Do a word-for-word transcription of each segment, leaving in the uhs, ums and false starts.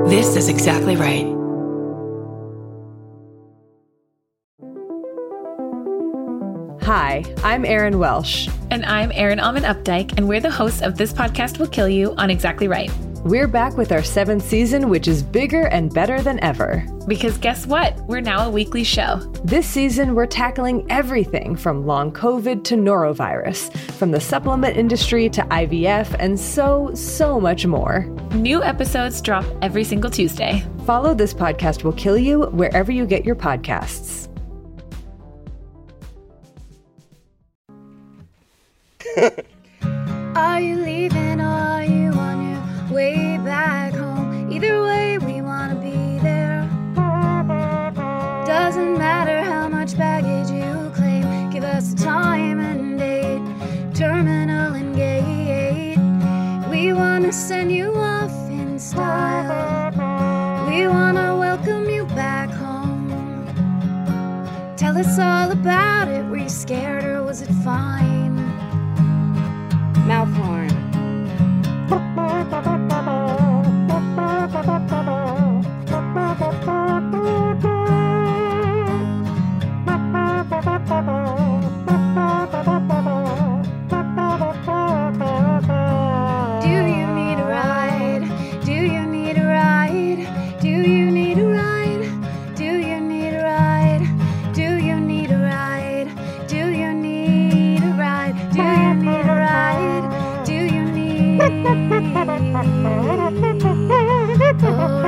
This is exactly right. Hi, I'm Erin Welsh. And I'm Erin Alman Updike, and we're the hosts of This Podcast Will Kill You on Exactly Right. We're back with our seventh season, which is bigger and better than ever. Because guess what? We're now a weekly show. This season, we're tackling everything from long COVID to norovirus, from the supplement industry to I V F, and so, so much more. New episodes drop every single Tuesday. Follow This Podcast Will Kill You wherever you get your podcasts. Are you leaving or are you on your way back home? Either way, we want to be there. Doesn't matter how much baggage you claim. Give us a time and date, terminal and gate. We want to send you off in style. We want to welcome you back home. Tell us all about it. Were you scared or was it fine? Mouth horn. Do you need a ride? Do you need a ride? Do you need a ride? Do you need a ride? Do you need a ride? Do you need a ride? Do you need a ride? Do you need a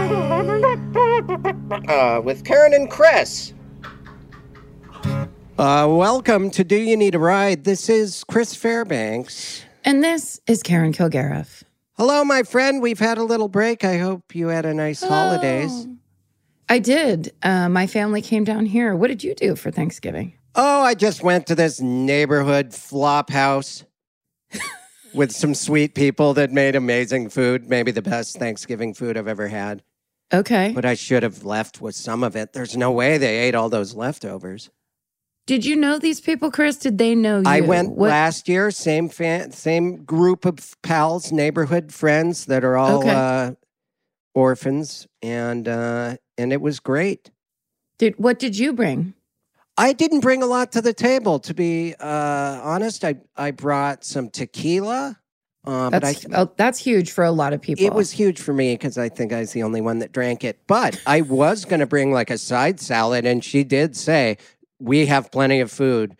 ride? Uh, with Karen and Chris. Uh, welcome to Do You Need a Ride? This is Chris Fairbanks. And this is Karen Kilgariff. Hello, my friend. We've had a little break. I hope you had a nice Oh. holidays. I did. Uh, my family came down here. What did you do for Thanksgiving? Oh, I just went to this neighborhood flop house with some sweet people that made amazing food. Maybe the best Thanksgiving food I've ever had. Okay. But I should have left with some of it. There's no way they ate all those leftovers. Did you know these people, Chris? Did they know you? I went What- last year, same fan, same group of pals, neighborhood friends that are all Okay. uh, orphans, and uh, and it was great. Did what did you bring? I didn't bring a lot to the table, to be uh, honest. I I brought some tequila, uh, but I That's oh, that's huge for a lot of people. it was huge for me because I think I was the only one that drank it. But I was going to bring like a side salad, and she did say, we have plenty of food.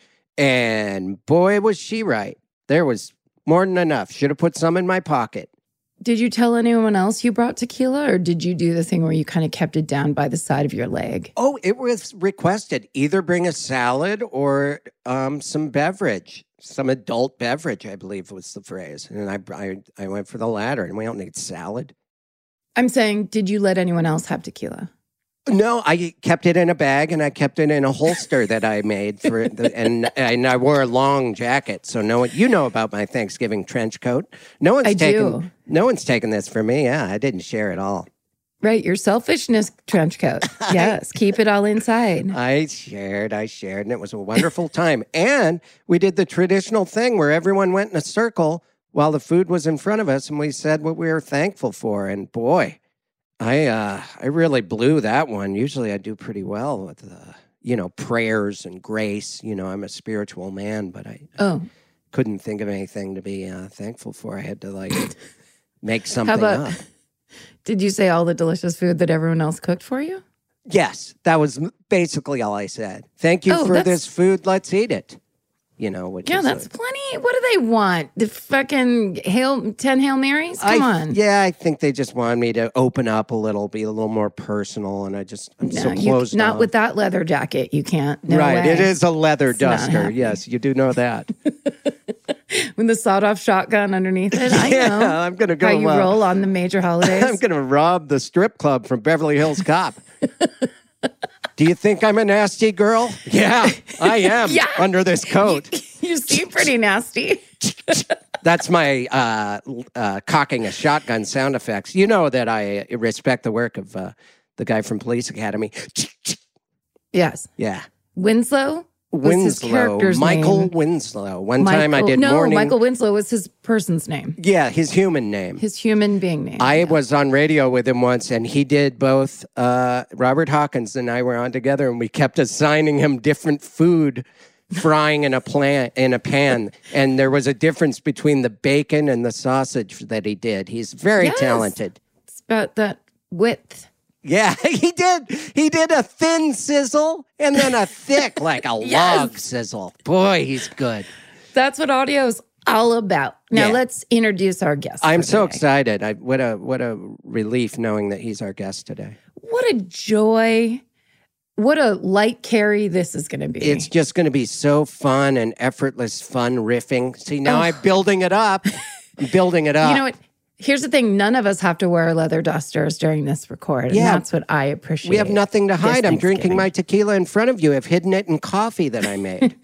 And boy, was she right. There was more than enough. Should have put some in my pocket. Did you tell anyone else you brought tequila, or did you do the thing where you kind of kept it down by the side of your leg? Oh, it was requested. Either bring a salad or um, some beverage, some adult beverage, I believe was the phrase. And I, I, I went for the latter, and we don't need salad. I'm saying, did you let anyone else have tequila? No, I kept it in a bag, and I kept it in a holster that I made for the, and and I wore a long jacket, so no one, you know about my Thanksgiving trench coat. No one's I taken, do. no one's taken this from me. Yeah, I didn't share it all. Right, your selfishness trench coat. Yes, keep it all inside. I shared, I shared, and it was a wonderful time. And we did the traditional thing where everyone went in a circle while the food was in front of us, and we said what we were thankful for. And boy, I uh, I really blew that one. Usually I do pretty well with, uh, you know, prayers and grace. You know, I'm a spiritual man, but I, Oh, couldn't think of anything to be uh, thankful for. I had to, like, make something about- up. did you say all the delicious food that everyone else cooked for you? Yes, that was m- basically all I said. Thank you Oh, for that's- this food. Let's eat it. You know, which Yeah, is that's a- plenty. What do they want? The fucking Hail, ten Hail Marys? Come I, on. Yeah, I think they just wanted me to open up a little, be a little more personal, and I just, I'm No, so you- closed not off. with that leather jacket. You can't. No right, way. it is a leather It's not duster. happening. Yes, you do know that. With the sawed-off shotgun underneath it. I Yeah, know. I'm gonna go, How you uh, roll on the major holidays. I'm going to rob the strip club from Beverly Hills Cop. Do you think I'm a nasty girl? Yeah, I am Yeah. under this coat. You seem pretty nasty. That's my uh, uh, cocking a shotgun sound effects. You know that I respect the work of uh, the guy from Police Academy. Yes. Yeah. Winslow? was his Winslow. character's Michael name. Winslow. One time I Michael- did no, morning. Michael Winslow was his person's name, Yeah, his human name. his human being name. I was on radio with him once, and he did both. Uh, Robert Hawkins and I were on together, and we kept assigning him different food, frying in a plan in a pan, and there was a difference between the bacon and the sausage that he did. He's very Yes. talented. It's about that width. Yeah, he did. He did a thin sizzle and then a thick, like a Yes. log sizzle. Boy, he's good. That's what audio is all about. Now Yeah. let's introduce our guest. I'm for so today. excited. I, what a what a relief knowing that he's our guest today. What a joy. What a light carry this is going to be. It's just going to be so fun and effortless fun riffing. See, now I'm building it up. I'm building it up. You know what? Here's the thing. None of us have to wear leather dusters during this record. And Yeah. that's what I appreciate. We have nothing to this hide. I'm drinking Thanksgiving. my tequila in front of you. I've hidden it in coffee that I made.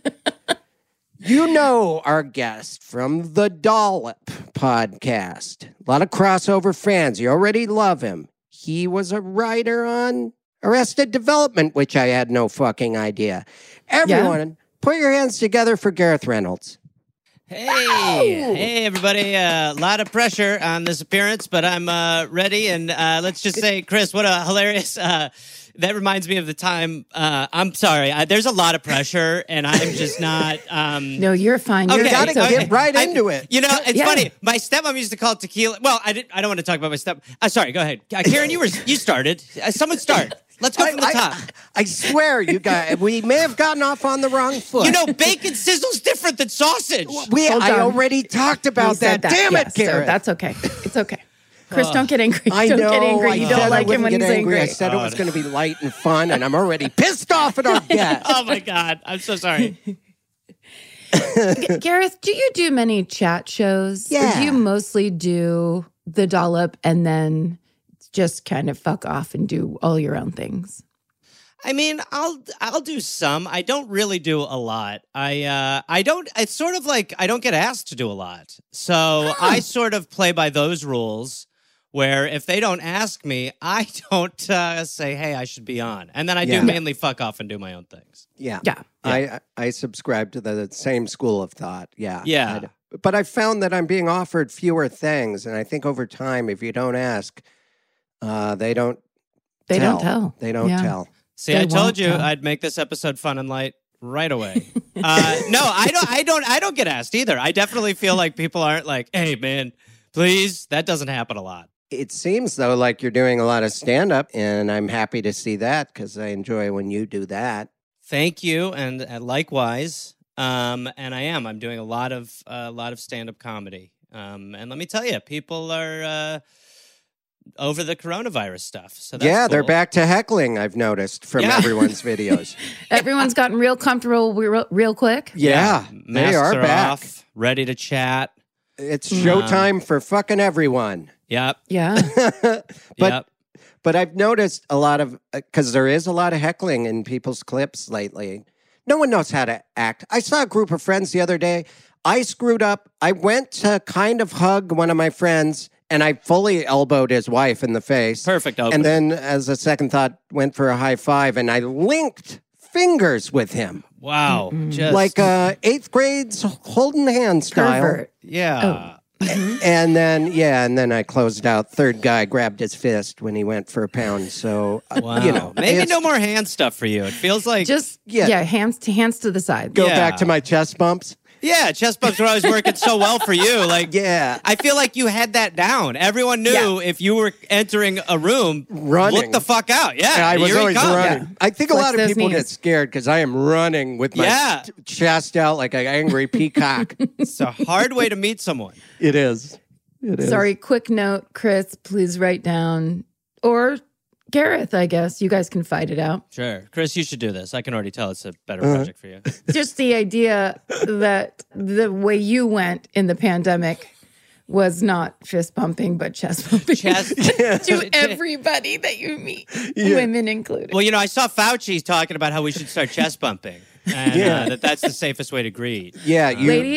You know our guest from the Dollop podcast. A lot of crossover fans. You already love him. He was a writer on Arrested Development, which I had no fucking idea. Everyone, put your hands together for Gareth Reynolds. Hey, hey, everybody. A uh, lot of pressure on this appearance, but I'm uh, ready. And uh, let's just say, Chris, what a hilarious... Uh, that reminds me of the time... Uh, I'm sorry. I, there's a lot of pressure, and I'm just not... Um, No, you're fine. You're Okay, gotta it's okay. get right I- into it. You know, it's Yeah. funny. My stepmom used to call it tequila. Well, I didn't. I don't want to talk about my step. Uh, sorry, go ahead, uh, Karen. You were you started. Uh, someone start. Let's go from the I, top. I, I swear, you guys, we may have gotten off on the wrong foot. You know, bacon sizzle's different than sausage. we, Hold I on. already talked We about said that. Damn Yes, it, so Karen. that's okay. It's okay. Chris, don't get angry. I don't know. get angry. I You said don't I like him wouldn't when get he's angry. I angry. said it was going to be light and fun, and I'm already pissed off at our guest. Oh my God, I'm so sorry. G- Gareth, do you do many chat shows? Or Yeah. do you mostly do the Dollop and then just kind of fuck off and do all your own things? I mean, I'll I'll do some. I don't really do a lot. I uh, I don't. It's sort of like I don't get asked to do a lot, so I sort of play by those rules. Where if they don't ask me, I don't uh, say, "Hey, I should be on," and then I Yeah. do mainly fuck off and do my own things. Yeah. Yeah. I, I subscribe to the same school of thought. Yeah. Yeah. I- but I found that I'm being offered fewer things. And I think over time, if you don't ask, uh, they don't They tell. don't tell. They don't Yeah. tell. See, They I told won't you tell. I'd make this episode fun and light right away. uh, no, I don't. I don't. I don't get asked either. I definitely feel like people aren't like, "Hey, man, please." That doesn't happen a lot. It seems, though, like you're doing a lot of stand up. And I'm happy to see that because I enjoy when you do that. Thank you, and, and likewise. Um, and I am. I'm doing a lot of a lot of stand up comedy. Um, and let me tell you, people are uh, over the coronavirus stuff. So that's yeah, they're cool. back to heckling, I've noticed from Yeah. everyone's videos. Everyone's gotten real comfortable real, real quick. Yeah, Masks they are, back. off, ready to chat. It's showtime for fucking everyone. Yep. Yeah. But yep. But I've noticed a lot of, because there is a lot of heckling in people's clips lately. No one knows how to act. I saw a group of friends the other day. I screwed up. I went to kind of hug one of my friends, and I fully elbowed his wife in the face. Perfect opening. And then, as a second thought, went for a high five, and I linked fingers with him. Wow. Just Like uh, eighth grade's holding hand style. Pervert. yeah. And then, yeah, and then I closed out. Third guy grabbed his fist when he went for a pound. So, uh, Wow. you know, maybe it's- no more hand stuff for you. It feels like Just, Yeah. yeah. hands to hands to the side. go Yeah. back to my chest bumps. yeah, chest bumps were always working so well for you. Like Yeah. I feel like you had that down. Everyone knew if you were entering a room, Running. look the fuck out. Yeah, I was here he always comes. running. Yeah. I think a Flex lot of those people knees. get scared because I am running with my Yeah. t- chest out like an angry peacock. It's a hard way to meet someone. It is. It is. Sorry, quick note, Chris, please write down, or Gareth, I guess. You guys can fight it out. Sure. Chris, you should do this. I can already tell it's a better Uh-huh. project for you. Just the idea that the way you went in the pandemic was not fist bumping, but chest bumping. Chest- to everybody that you meet, women included. Well, you know, I saw Fauci talking about how we should start chest bumping. And Yeah. uh, that that's the safest way to greet. Yeah. You, Ladies,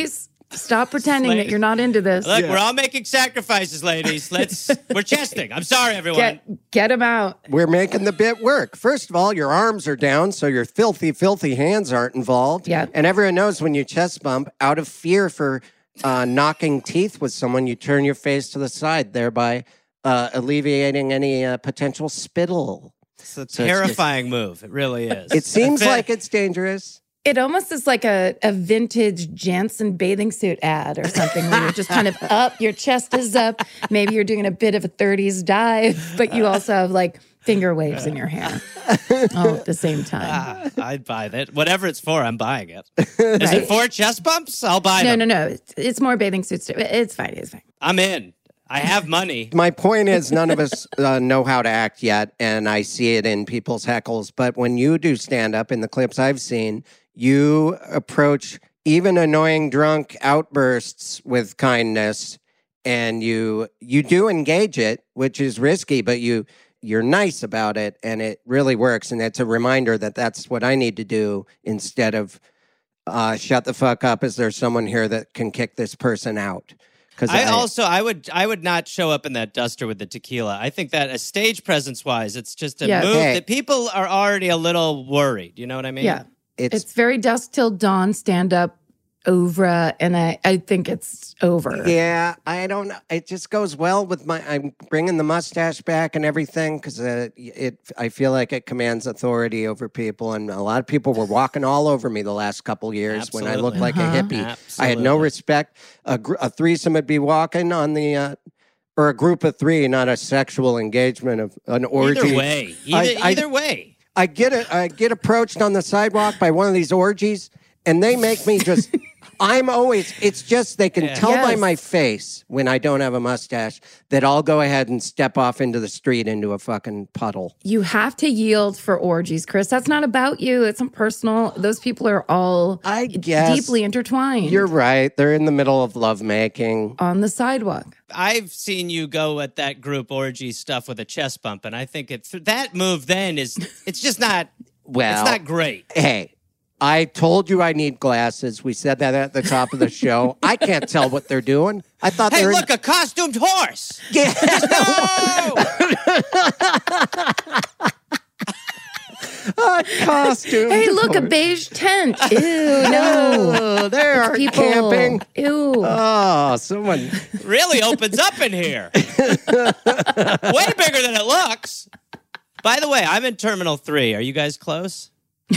Stop pretending that you're not into this. Look, we're all making sacrifices, ladies. Let's. We're chesting. I'm sorry, everyone. Get, get him out. We're making the bit work. First of all, your arms are down, so your filthy, filthy hands aren't involved. Yeah. And everyone knows when you chest bump, out of fear for uh, knocking teeth with someone, you turn your face to the side, thereby uh, alleviating any uh, potential spittle. It's a terrifying move. It really is. It seems like it's dangerous. It almost is like a, a vintage Jansen bathing suit ad or something where you're just kind of up, your chest is up. Maybe you're doing a bit of a thirties dive, but you also have like finger waves in your hair all at the same time. Ah, I'd buy that. Whatever it's for, I'm buying it. Is right. it for chest bumps? I'll buy no, them. No, no, no. It's, it's more bathing suits. It's fine. It's fine. I'm in. I have money. My point is none of us uh, know how to act yet, and I see it in people's heckles. But when you do stand up in the clips I've seen, you approach even annoying drunk outbursts with kindness, and you you do engage it, which is risky, but you you're nice about it, and it really works. And it's a reminder that that's what I need to do instead of uh, shut the fuck up. Is there someone here that can kick this person out? Because I, I also I would I would not show up in that duster with the tequila. I think that a stage presence wise, it's just a yeah. move hey. that people are already a little worried. You know what I mean? Yeah. It's, it's very dusk till dawn stand up oeuvre, and I, I think it's over. Yeah, I don't know. It just goes well with my. I'm bringing the mustache back and everything because uh, it. I feel like it commands authority over people, and a lot of people were walking all over me the last couple years Absolutely. when I looked like Uh-huh. a hippie. Absolutely. I had no respect. A, gr- a threesome would be walking on the. Uh, or a group of three, not a sexual engagement of an orgy. Either way, either, I- I- either way. I get it. I get approached on the sidewalk by one of these orgies, and they make me just. I'm always. It's just they can Yeah. tell by Yes. my face when I don't have a mustache that I'll go ahead and step off into the street into a fucking puddle. You have to yield for orgies, Chris. That's not about you. It's not personal. Those people are all I guess deeply intertwined. You're right. They're in the middle of lovemaking. on the sidewalk. I've seen you go at that group orgy stuff with a chest bump, and I think it that move then is it's just not. Well, it's not great. Hey. I told you I need glasses. We said that at the top of the show. I can't tell what they're doing. I thought Hey, they were. look, a costumed horse. Yeah. No! a costume. Hey, look, a beige tent. Ew, no. Oh, there are People. camping. Ew. Oh, someone. Really opens up in here. Way bigger than it looks. By the way, I'm in Terminal three. Are you guys close?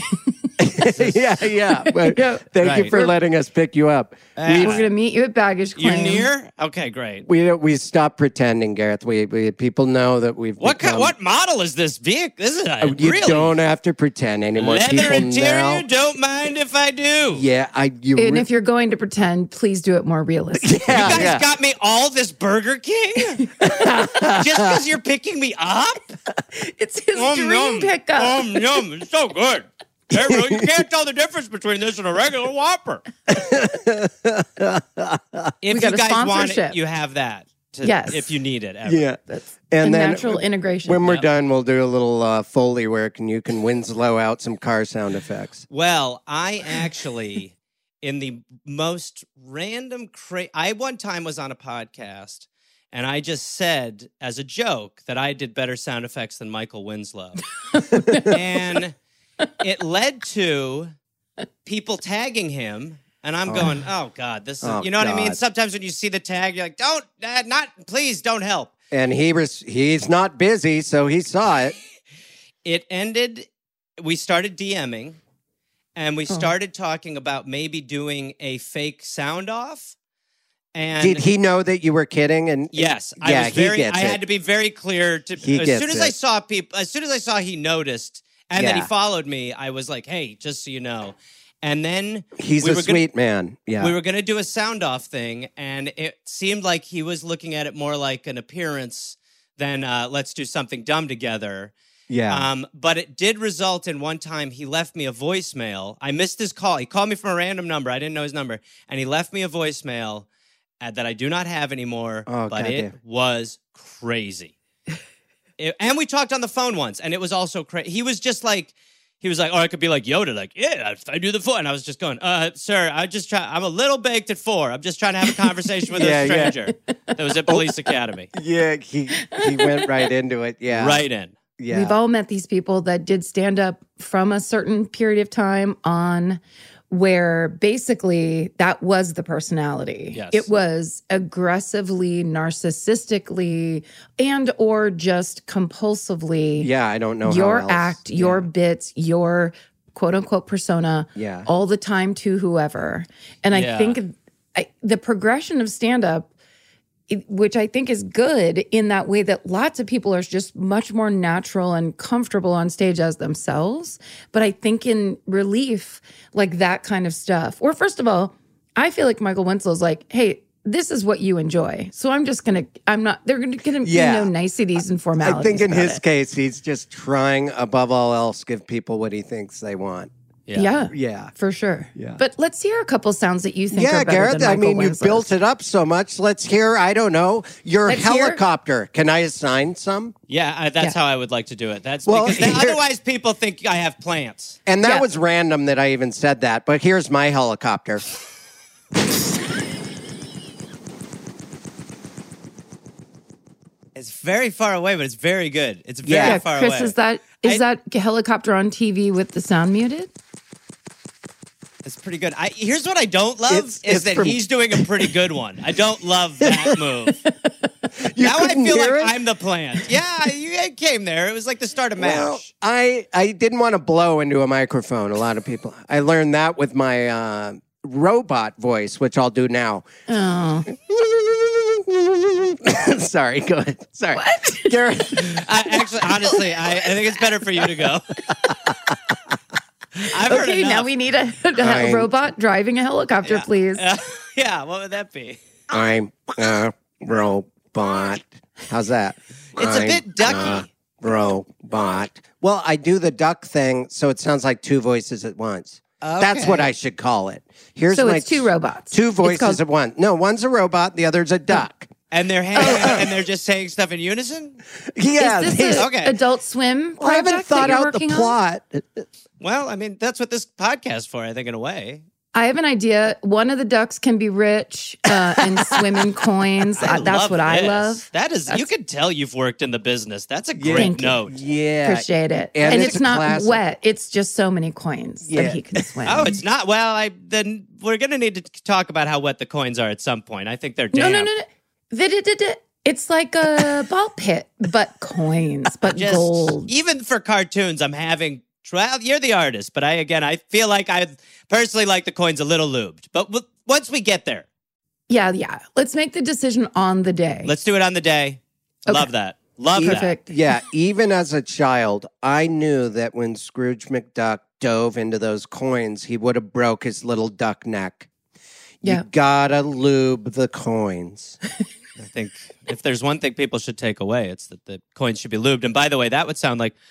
yeah, yeah. But thank Right. you for letting us pick you up. Uh, We're going to meet you at baggage You're claim. near? Okay, great. We we stopped pretending, Gareth. We, we people know that we've. What become, kind, what model is this vehicle? This is a Uh, You really don't have to pretend anymore. leather people interior. now. Don't mind if I do. Yeah, I. You. And re- if you're going to pretend, please do it more realistic. yeah, You guys yeah. got me all this Burger King just because you're picking me up. It's his Um, dream yum. pickup. Um, yum. It's so good. Hey, bro, you can't tell the difference between this and a regular Whopper. If got you a guys want it, sponsorship. you have that. To, Yes. If you need it. Ever. yeah. That's And a then natural integration. When we're Yep. done, we'll do a little uh, Foley work, and you can Winslow out some car sound effects. Well, I actually, in the most random, cra- I one time was on a podcast, and I just said as a joke that I did better sound effects than Michael Winslow, and it led to people tagging him. And I'm going, oh God, this is, Oh, you know what I mean? God. Sometimes when you see the tag, you're like, don't, uh, not, please don't help. And he was he's not busy, so he saw it. It ended, we started DMing, and we started talking about maybe doing a fake sound off. And Did he know that you were kidding? And yes, I yeah, was very, he gets I it. had to be very clear to, He as gets soon as I it. saw people, as soon as I saw he noticed and that he Yeah. followed me, I was like, hey, just so you know. And then He's we a were sweet gonna, man. Yeah. we were going to do a sound off thing, and it seemed like he was looking at it more like an appearance than uh, let's do something dumb together. yeah. Um, but it did result in one time he left me a voicemail. I missed his call. He called me from a random number. I didn't know his number. And he left me a voicemail uh, that I do not have anymore, Oh, but God it damn. was crazy. It- and we talked on the phone once, and it was also crazy. He was just like, he was like, or I could be like Yoda, like, yeah, I do the four. And I was just going, uh, sir, I just try, I'm a little baked at four. I'm just trying to have a conversation with Yeah, a yeah. stranger that was at Police Academy. Yeah, he he went right into it. Yeah. Right in. Yeah. We've all met these people that did stand up from a certain period of time on, where basically that was the personality. Yes. It was aggressively, narcissistically, and or just compulsively Yeah, I don't know your how else. act, your Yeah. bits, your quote unquote persona Yeah. all the time to whoever. And I Yeah. think I, the progression of stand up, which I think is good in that way that lots of people are just much more natural and comfortable on stage as themselves. But I think in relief, like that kind of stuff, or first of all, I feel like Michael Wenzel's like, hey, this is what you enjoy. So I'm just going to, I'm not, they're going to Yeah. be no niceties and formalities. I think in about his it. case, he's just trying above all else give people what he thinks they want. Yeah. Yeah. Yeah. For sure. Yeah. But let's hear a couple sounds that you think Yeah, are better Garrett, than I Michael mean, you Wenzel's. built it up so much. Let's hear, I don't know, your Let's hear- helicopter. Can I assign some? Yeah, I, that's Yeah. how I would like to do it. That's Well, because then here- otherwise people think I have plants. And that Yeah. was random that I even said that, but here's my helicopter. It's very far away, but it's very good. It's very Yeah, far Chris, away. is that is I- that helicopter on T V with the sound muted? It's pretty good. I, here's what I don't love It's- is it's that from- he's doing a pretty good one. I don't love that move. You now I couldn't feel hear like it? I'm the plant. Yeah, you it came there. It was like the start of Well, MASH. I, I didn't want to blow into a microphone. A lot of people. I learned that with my uh, robot voice, which I'll do now. Oh, Sorry, go ahead. Sorry. Garrett, I, actually, honestly, I, I think it's better for you to go. I've heard okay. enough. Now we need a, a I'm- robot driving a helicopter, Yeah. please. Uh, yeah, what would that be? I'm a robot. How's that? It's a I'm bit ducky. a robot. Well, I do the duck thing, so it sounds like two voices at once. That's what I should call it. Here's So my it's two robots. Two It's voices called- at once. No, one's a robot, the other's a duck. And they're hanging and they're just saying stuff in unison? Yeah, Is they- this a Okay. Adult Swim Well, I project haven't thought that you're out the working on? plot. Well, I mean, that's what this podcast's for, I think, in a way. I have an idea. One of the ducks can be rich uh, and swim in coins. I Uh, That's love what I this. love. That is, you That's- can tell you've worked in the business. That's a Yeah. great Thank you. note. Yeah. Appreciate it. And And, it's it's, a not classic. wet. It's just so many coins Yeah. that he can swim. Oh, it's not. Well, I then we're gonna need to talk about how wet the coins are at some point. I think they're no, damp. no, no, no. Vi-di-di-di. It's like a ball pit, but coins, but Just gold. even for cartoons, I'm having. Well, you're the artist, but I again, I feel like I personally like the coins a little lubed. But w- once we get there, Yeah, yeah. Let's make the decision on the day. let's do it on the day. Okay. Love that. Love that. Perfect. Yeah, even as a child, I knew that when Scrooge McDuck dove into those coins, he would have broke his little duck neck. Yeah. You gotta lube the coins. I think if there's one thing people should take away, it's that the coins should be lubed. And by the way, that would sound like.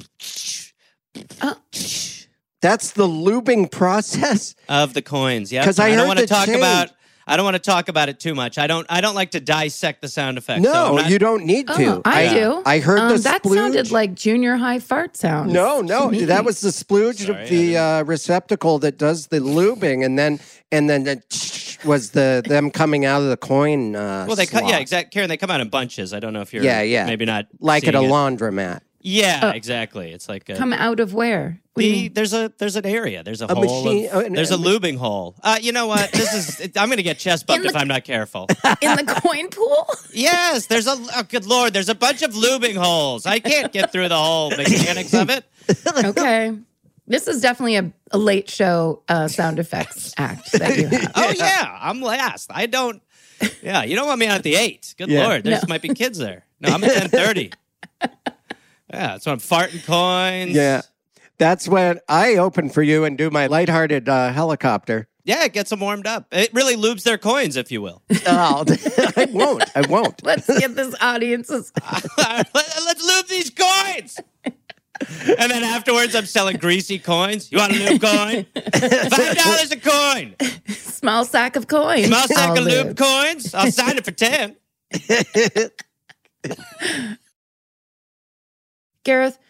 Uh, That's the lubing process. Of the coins, yeah. 'Cause I don't heard want to the talk change. about. I don't want to talk about it too much. I don't. I don't like to dissect the sound effects. so No, I'm not- you don't need to. oh, I, Yeah. do. I heard um, the that splooge. sounded like junior high fart sounds. No, to no, me. that was the splooge Sorry, I of the didn't- uh, receptacle that does the lubing, and then and then the was the them coming out of the coin. Uh, Well, they cut. Yeah, slot. exactly. Karen, they come out in bunches. I don't know if you're. Yeah, yeah. Maybe not like at a seeing it. laundromat. Yeah, Oh. exactly. It's like a, Come out of where? What do you the, mean? there's a there's an area. There's a, A hole. machine- of, oh, and- there's a and- lubing hole. Uh, you know what? This is. I'm going to get chest bumped In if the- I'm not careful. In the coin pool? Yes, there's a. Oh, good lord, there's a bunch of lubing holes. I can't get through the whole mechanics of it. Okay. This is definitely a, a late show uh, sound effects act that you have. Oh yeah, I'm last. I don't. Yeah, you don't want me on at the eight. Good Yeah. lord, there No. might be kids there. No, I'm at ten thirty. Yeah, so I'm farting coins. Yeah, that's when I open for you and do my lighthearted uh, helicopter. Yeah, it gets them warmed up. It really lubes their coins, if you will. Oh, I won't. I won't. Let's get this audience's. Let's lube these coins. And then afterwards, I'm selling greasy coins. You want a lube coin? Five dollars a coin. Small sack of coins. Small sack All of lube lubed. coins. I'll sign it for ten. Gareth,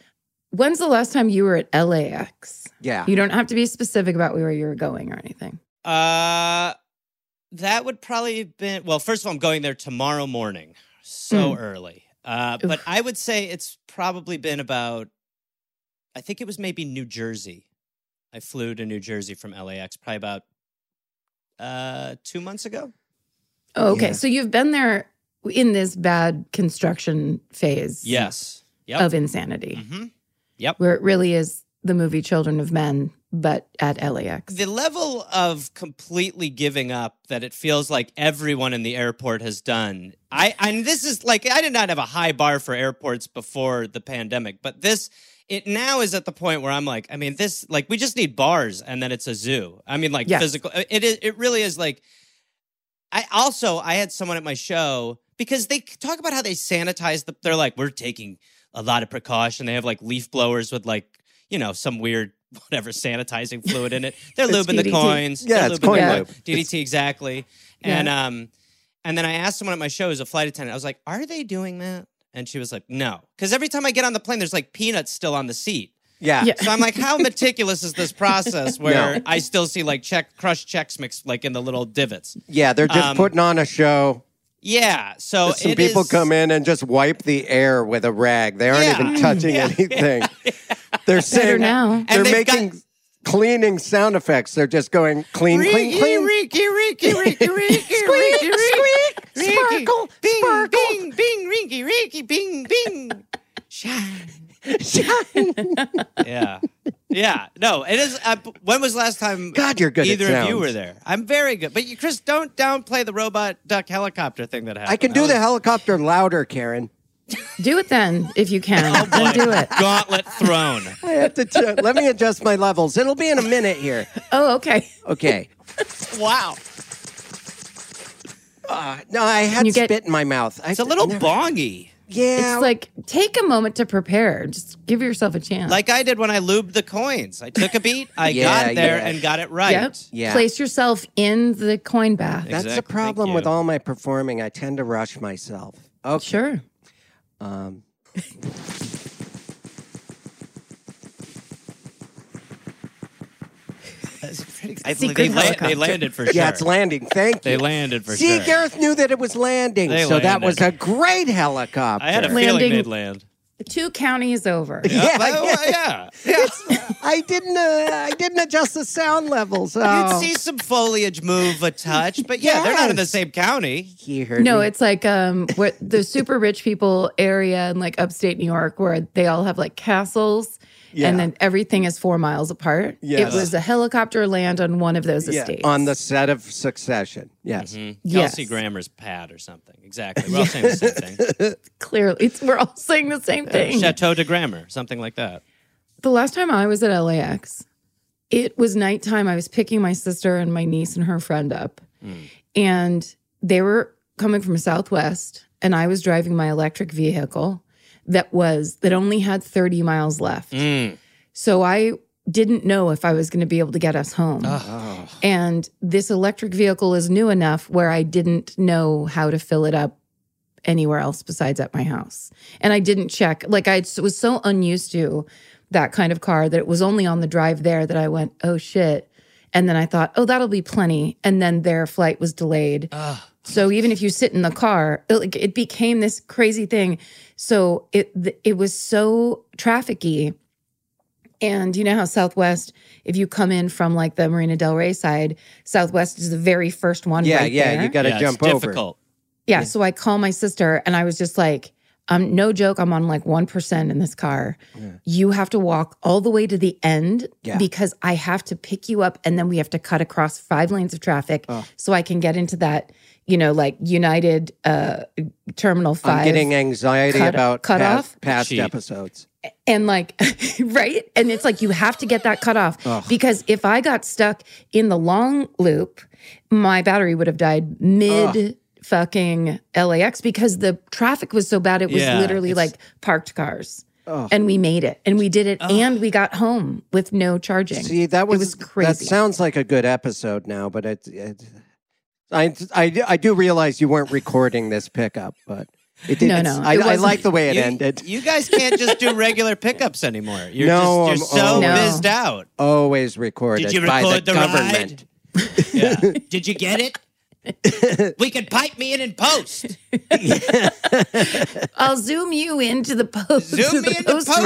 When's the last time you were at L A X? Yeah. You don't have to be specific about where you were going or anything. Uh, that would probably have been, well, first of all, I'm going there tomorrow morning, so Mm. early. Uh, but I would say it's probably been about, I think it was maybe New Jersey. I flew to New Jersey from L A X probably about uh, two months ago. Oh, okay. Yeah. So you've been there in this bad construction phase Yes. Yep. of insanity, hmm Yep. where it really is the movie Children of Men, but at L A X. The level of completely giving up that it feels like everyone in the airport has done. I, and this is like, I did not have a high bar for airports before the pandemic, but this, it now is at the point where I'm like, I mean, this, like, we just need bars and then it's a zoo. I mean, like, Yes. physical, it is, it really is like, I also, I had someone at my show because they talk about how they sanitize the, they're like, we're taking a lot of precaution. They have like leaf blowers with like, you know, some weird, whatever, sanitizing fluid in it. They're It's lubing the D D T. coins. Yeah, They're it's lubing coin the- lube. D D T, exactly. And, um, and then I asked someone at my show, who's a flight attendant, I was like, are they doing that? And she was like, no. Because every time I get on the plane, there's like peanuts still on the seat. Yeah. Yeah. So I'm like, how meticulous is this process where No. I still see like check crushed Chex Mix like in the little divots? Yeah, they're just Um, putting on a show. Yeah. So Some it people is- come in and just wipe the air with a rag. They aren't Yeah. even touching Yeah. anything. They're saying now. they're And they've making got- cleaning sound effects. They're just going clean, clean, clean. Reeky, reeky, reeky, reeky, Squeak, reeky, squeak, reeky, sparkle, bing, sparkle. bing, bing, reeky, reeky, bing, bing, shine. Yeah, yeah. No, it is. Uh, when was the last time? God, you're good at Either of you sounds. were there. I'm very good, but you, Chris, don't downplay the robot duck helicopter thing that happened. I can do That the was- helicopter louder, Karen. Do it then, if you can. Oh, Then do it. Gauntlet thrown. I have to ch- let me adjust my levels. It'll be in a minute here. Oh, okay. Okay. Wow, Uh, no, I had You get- spit in my mouth. I, it's a little never- bongy, Yeah. It's like, take a moment to prepare. Just give yourself a chance. like I did when I lubed the coins. I took a beat, I Yeah, got there, yeah. and got it right. Yep. Yeah. Place yourself in the coin bath. That's the Exactly. problem Thank with you. all my performing. I tend to rush myself. Okay. Sure. Um, I, Secret they, la- they helicopter. landed for sure. yeah, it's landing. Thank you. They landed for See, sure. Gareth knew that it was landing, They so that landed. was a great helicopter. I had a Landing- feeling they'd land. Two counties over. Yeah, well, yeah. yeah. I didn't. Uh, I didn't adjust the sound levels. You'd Oh. see some foliage move a touch, but yeah, they're not in the Yes. same county. He heard No, me. it's like um where the super rich people area in like upstate New York where they all have like castles Yeah. and then everything is four miles apart. Yes. It was a helicopter land on one of those yeah, estates. on the set of Succession. Yes. Yes. Kelsey Grammer's pad or something. Exactly. We're all saying the same thing. Clearly, it's, we're all saying the same thing. Chateau de Grammer, something like that. The last time I was at L A X, it was nighttime. I was picking my sister and my niece and her friend up. And they were coming from Southwest, and I was driving my electric vehicle that was that only had thirty miles left. Mm. So I didn't know if I was going to be able to get us home. Oh. And this electric vehicle is new enough where I didn't know how to fill it up anywhere else besides at my house. And I didn't check. Like I was so unused to that kind of car that it was only on the drive there that I went, oh shit. And then I thought, oh, that'll be plenty. And then their flight was delayed. So even if you sit in the car, it, like, it became this crazy thing. So it it was so trafficky. And you know how Southwest, if you come in from like the Marina Del Rey side, Southwest is the very first one Yeah, right yeah. there. You got to Yeah, jump it's over. difficult. Yeah, so I call my sister and I was just like, um, no joke, I'm on like one percent in this car. You have to walk all the way to the end Yeah. because I have to pick you up and then we have to cut across five lanes of traffic so I can get into that, you know, like United uh, Terminal five. I'm getting anxiety cut- about cut past, off? past Cheap. episodes. And like, right? And it's like, you have to get that cut off because if I got stuck in the long loop, my battery would have died mid fucking L A X because the traffic was so bad. It was Yeah, literally it's- like parked cars. And we made it and we did it and we got home with no charging. See, that was, was crazy. That sounds like a good episode now, but it, it I, I, I do realize you weren't recording this pickup, but It did, No, no, I, it I wasn't- like the way it You, ended. you guys can't just do regular pickups anymore. You're No, just you're I'm so always- No. bizzed out. Always recorded Did you by record the, the government. ride? Yeah. Did you get it? We can pipe me in and post. I'll zoom you into the post. Zoom the me into post post.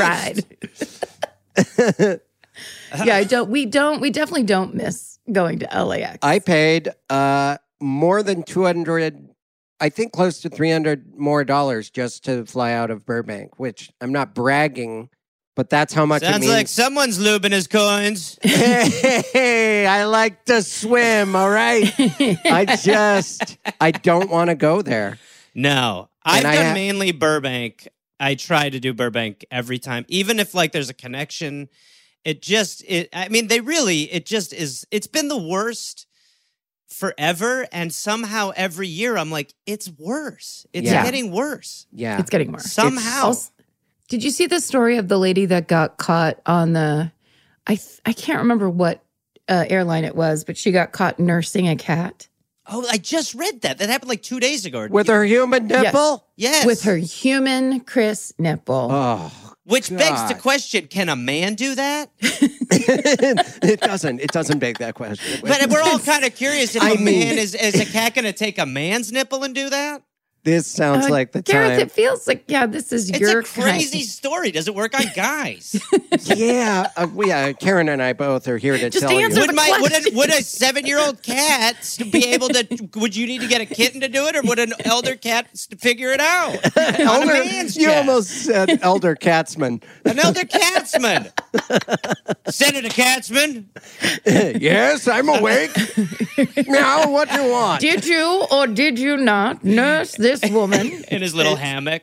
ride. Yeah, I don't. We don't. We definitely don't miss going to L A X. I paid uh, more than two hundred, I think close to three hundred more dollars just to fly out of Burbank, which I'm not bragging, but that's how much it Sounds means. like someone's lubing his coins. Hey, I like to swim, all right? I just, I don't want to go there. No, I've And I done ha- mainly Burbank. I try to do Burbank every time, even if like there's a connection. It just, it. I mean, they really, it just is. It's been the worst forever, and somehow every year I'm like, it's worse. It's Yeah. getting worse Yeah. It's getting worse. somehow. Also, did you see the story of the lady that got caught on the? I th- I can't remember what uh, airline it was, but she got caught nursing a cat Oh, I just read that. That happened like two days ago. With her human nipple? yes, with her human Chris nipple. Oh, which begs the God. question: can a man do that? it doesn't. It doesn't beg that question. But we're all kind of curious if I a mean- man is is a cat going to take a man's nipple and do that? This sounds Uh, like the Gareth, time. it feels like yeah, this is It's your a crazy kind. story. Does it work on guys? yeah, uh, we, uh, Karen and I both are here to Just tell answer you. would the my would a, question. would a seven year old cat be able to? Would you need to get a kitten to do it, or would an elder cat s- figure it out? On a Elder, man's you chest. almost said Elder Katzman. An elder Katzman, Senator Katzman. Yes, I'm awake. Now, what do you want? Did you or did you not nurse this woman? In his little hammock.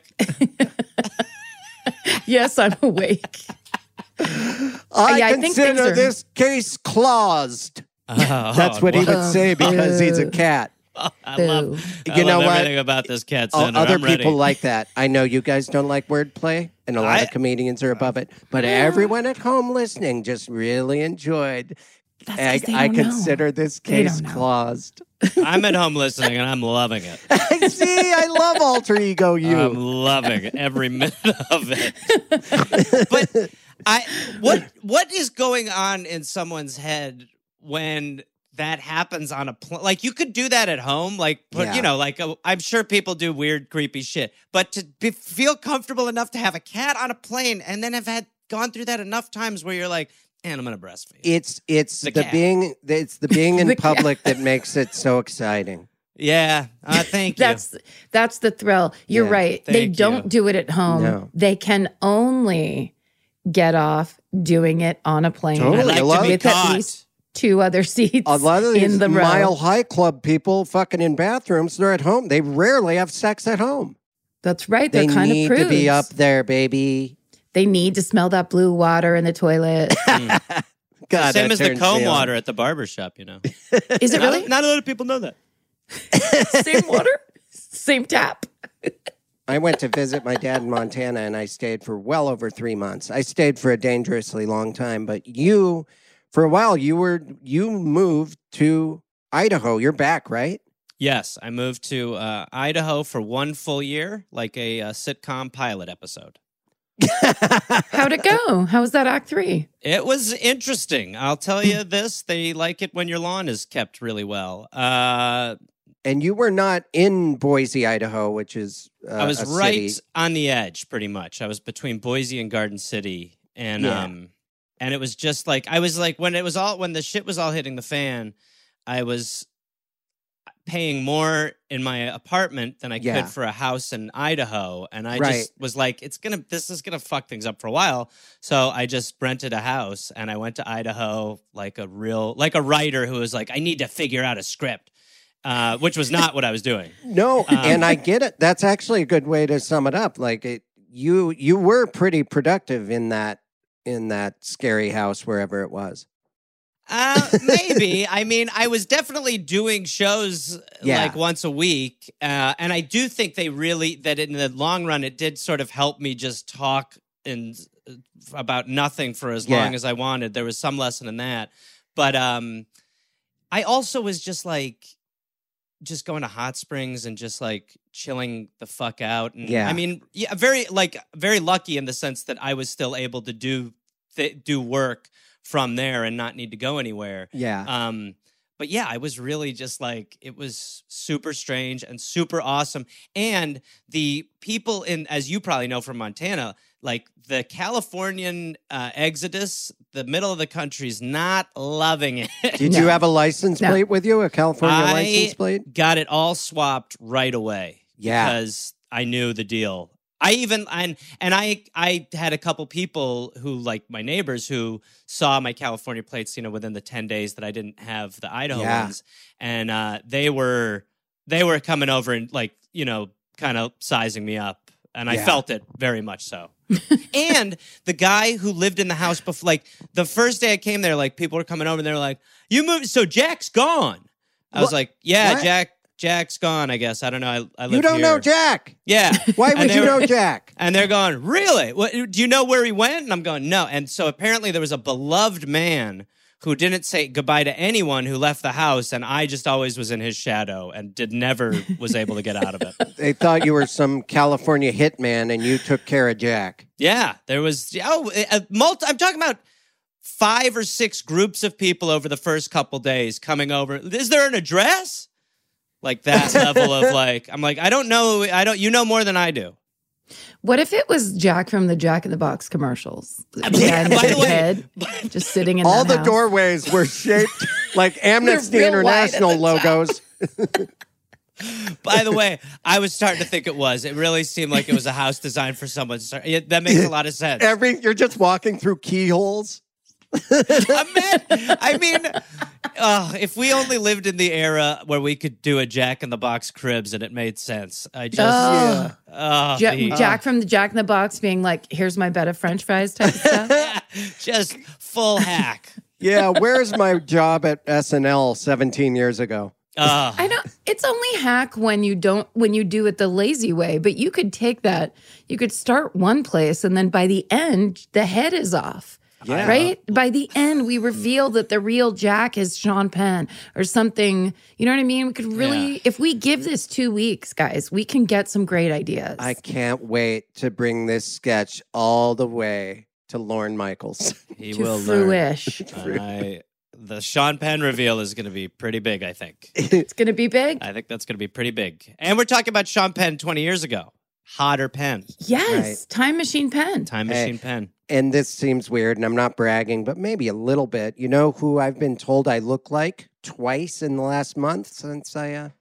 Yes, I'm awake. I Yeah, I think things consider are- this case closed. Oh, That's what he would Oh, say because he's a boo. cat. I love. Boo. I You know love what? everything about this cat All center. other I'm ready. people like that. I know you guys don't like wordplay, and a lot I- of comedians are above it. But everyone at home listening just really enjoyed. That's I, 'cause they I don't know. consider this They case don't know. closed. I'm at home listening, and I'm loving it. I see. I love alter ego you. I'm loving every minute of it. But I, what what is going on in someone's head when that happens on a plane? Like you could do that at home, like put, Yeah. you know, like uh, I'm sure people do weird, creepy shit. But to be, feel comfortable enough to have a cat on a plane and then have had gone through that enough times where you're like, and I'm gonna breastfeed. it's it's The the, cat. being it's the being in The cat. public that makes it so exciting. Yeah, uh, thank you. That's that's the thrill. You're Yeah, right. They thank don't you. do it at home. No. They can only get off doing it on a plane Totally. I like a lot to of- be with at caught. least two other seats A lot of these in the row. Mile High Club people fucking in bathrooms, they're at home. They rarely have sex at home. That's right. They They're kind need of prudes. to be up there, baby. They need to smell that blue water in the toilet. God, Same that as the turns comb me on. water at the barber shop, you know. Is it Not- really? Not a lot of people know that. Same water? Same tap? I went to visit my dad in Montana and I stayed for well over three months. I stayed for a dangerously long time, but you, for a while, you were you moved to Idaho. You're back, right? Yes, I moved to uh, Idaho for one full year, like a, uh sitcom pilot episode. How'd it go? How was that act three? It was interesting. I'll tell you this: they like it when your lawn is kept really well. Uh, And you were not in Boise, Idaho, which is uh, I was a right city. on the edge, pretty much. I was between Boise and Garden City, and Yeah. um, and it was just like I was like when it was all when the shit was all hitting the fan, I was paying more in my apartment than I Yeah. could for a house in Idaho, and I Right. just was like, it's gonna this is gonna fuck things up for a while. So I just rented a house and I went to Idaho like a real like a writer who was like, I need to figure out a script, uh, which was not what I was doing. No, Um, and I get it. That's actually a good way to sum it up. Like it, you, you were pretty productive in that in that scary house wherever it was. Uh, maybe. I mean, I was definitely doing shows Yeah. like once a week. Uh, and I do think they really, that in the long run, it did sort of help me just talk and uh, about nothing for as Yeah. long as I wanted. There was some lesson in that. But um, I also was just like, just going to hot springs and just like chilling the fuck out. And Yeah. I mean, yeah, very like very lucky in the sense that I was still able to do th- do work from there and not need to go anywhere. Yeah. Um, but yeah, I was really just like, it was super strange and super awesome. And the people in, as you probably know from Montana, like the Californian uh, exodus, the middle of the country is not loving it. Did No. you have a license No. plate with you? A California I license plate? got it all swapped right away. Yeah. Because I knew the deal. I even and and I I had a couple people who, like my neighbors, who saw my California plates, you know, within the ten days that I didn't have the Idaho Yeah. ones, and uh, they were they were coming over and like you know kind of sizing me up, and I Yeah. felt it very much so. And the guy who lived in the house before, like the first day I came there, like people were coming over and they were like, "You moved, so Jack's gone." I was What? like, "Yeah, What? Jack." Jack's gone, I guess. I don't know. I, I live You don't here. know Jack. Yeah. Why And would they you were- know Jack? And they're going, really? What, do you know where he went? And I'm going, no. And so apparently there was a beloved man who didn't say goodbye to anyone who left the house. And I just always was in his shadow and did never was able to get out of it. They thought you were some California hitman and you took care of Jack. Yeah. There was, oh, a multi, I'm talking about five or six groups of people over the first couple days coming over. Is there an address? Like that level of like, I'm like, I don't know. I don't, you know more than I do. What if it was Jack from the Jack in the Box commercials? The Yeah, guy in by the the way- head, just sitting in All that the house. doorways were shaped like Amnesty real wide at International the top. logos. By the way, I was starting to think it was. It really seemed like it was a house designed for someone. to start- Yeah, that makes a lot of sense. Every you're just walking through keyholes. I mean, I mean uh, if we only lived in the era where we could do a Jack in the Box Cribs and it made sense. I just, Oh. oh, Ja- the- Jack from the Jack in the Box being like, here's my bed of French fries type of stuff. just full hack. Yeah, where's my job at S N L seventeen years ago? Uh, I know it's only hack when you don't when you do it the lazy way, but you could take that. You could start one place and then by the end the head is off. Yeah. Right? By the end we reveal that the real Jack is Sean Penn or something. You know what I mean? We could really Yeah. if we give this two weeks, guys, we can get some great ideas. I can't wait to bring this sketch all the way to Lorne Michaels. he to will learn. fruish. And I, the Sean Penn reveal is going to be pretty big, I think. It's gonna be big. I think that's going to be pretty big. And we're talking about Sean Penn twenty years ago. Hotter Penn. Yes. Right. Time machine pen. Time Hey. Machine Penn. And this seems weird, and I'm not bragging, but maybe a little bit. You know who I've been told I look like twice in the last month since I, uh,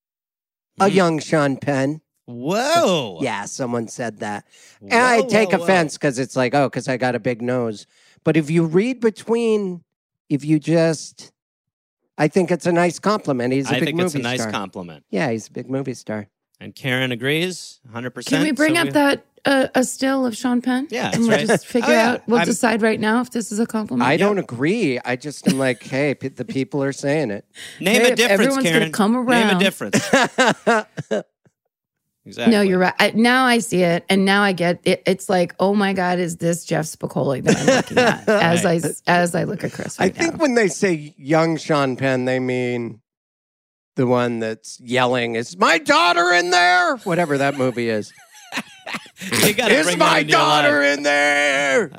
a Hmm. young Sean Penn. Whoa. Yeah, someone said that. Whoa, And I take whoa, whoa. offense because it's like, oh, because I got a big nose. But if you read between, if you just, I think it's a nice compliment. He's a I big think movie it's a nice star. compliment. Yeah, he's a big movie star. And Karen agrees one hundred percent. Can we bring so up that uh, a still of Sean Penn? Yeah, and that's we'll right. just figure Oh, yeah. out. We'll I'm- decide right now if this is a compliment. I don't agree. I just am like, hey, p- the people are saying it. Name Hey, a difference, everyone's gonna Karen. come Name a around. difference. Exactly. No, you're right. I, now I see it, and now I get it. It's like, oh my God, is this Jeff Spicoli that I'm looking at as I as I look at Chris I right think now? when they say young Sean Penn, they mean the one that's yelling, "Is my daughter in there?" Whatever that movie is. You gotta Is bring my that into your daughter life. in there?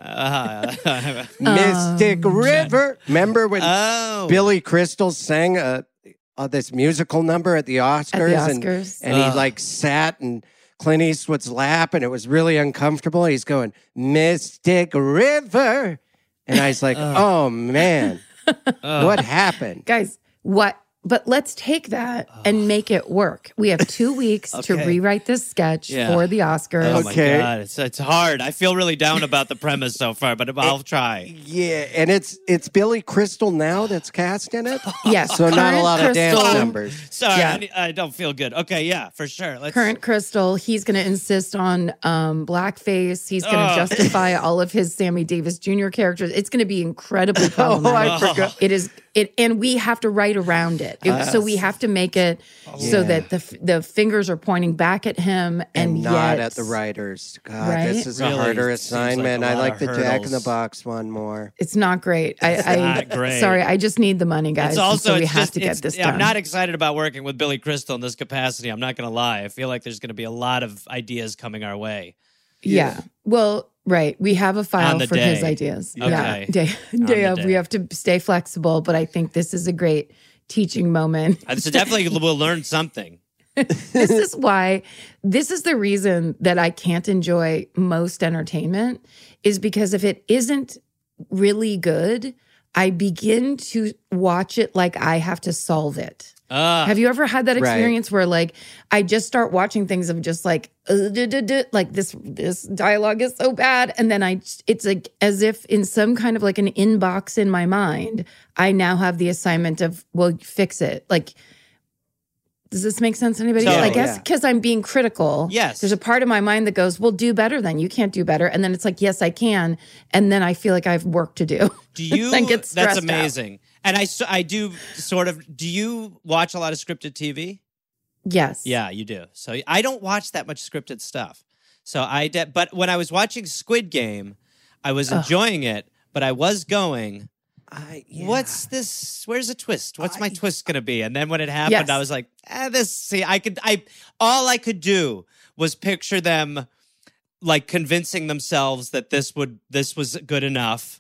Uh, Mystic River. Remember when oh. Billy Crystal sang uh, uh, this musical number at the Oscars? At the and- Oscars. And, he Ugh. like sat in Clint Eastwood's lap and it was really uncomfortable. He's going, Mystic River. And I was like, oh man, what happened? Guys, what? But let's take that and make it work. We have two weeks to Okay. rewrite this sketch Yeah. for the Oscars. Oh Okay. my God, it's, it's hard. I feel really down about the premise so far, but I'll try. Yeah, and it's it's Billy Crystal now that's cast in it. Yes. So not a current lot of dance Crystal- numbers. Sorry, Yeah. I, need- I don't feel good. Okay, yeah, for sure. Let's. Current Crystal, he's going to insist on um, blackface. He's going to Oh. justify all of his Sammy Davis Junior characters. It's going to be incredibly Oh, problematic. I forgot. It is it, and we have to write around it. It- so we have to make it so Yeah. that the f- the fingers are pointing back at him, and, and not yet, at the writers. God, Right? this is Really a harder seems like assignment. a I lot like of the Jack in the hurdles. Box one more. It's not great. I, I not great. sorry, I just need the money, guys. It's and also so we it's have just, to it's- get this I'm done. not excited about working with Billy Crystal in this capacity. I'm not going to lie. I feel like there's going to be a lot of ideas coming our way. Yeah. Well, right. We have a file On the for his day. ideas. Okay. Yeah. Day, On day the of. day. We have to stay flexible, but I think this is a great teaching moment. Uh, So definitely we'll learn something. This is why, this is the reason that I can't enjoy most entertainment, is because if it isn't really good, I begin to watch it like I have to solve it. Uh, Have you ever had that Right. experience where like I just start watching things of just like uh, duh, duh, duh, like this this dialogue is so bad, and then I it's like as if in some kind of like an inbox in my mind I now have the assignment of, well, fix it. Like, does this make sense to anybody? Totally. I guess Yeah. because I'm being critical. Yes. There's a part of my mind that goes, well, do better then. You can't do better. And then it's like, yes, I can. And then I feel like I have work to do. do you? Then get That's stressed out. amazing. And I, so- I do sort of. Do you watch a lot of scripted T V? Yes. Yeah, you do. So I don't watch that much scripted stuff. So I de- but when I was watching Squid Game, I was enjoying it, but I was going, I, yeah. what's this? Where's the twist? What's my I- twist going to be? And then when it happened, Yes. I was like, eh, this, see, I could, I, all I could do was picture them like convincing themselves that this would, this was good enough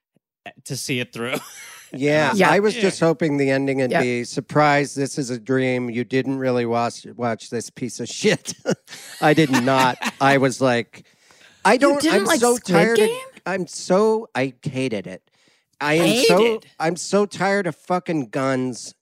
to see it through. Yeah, Yeah. I was just hoping the ending would Yeah. be surprise. This is a dream. You didn't really watch watch this piece of shit. I did not. I was like, I don't. didn't I'm like so Squid tired. Of, Game? I'm so. I hated it. I am so. Hated? I'm so tired of fucking guns.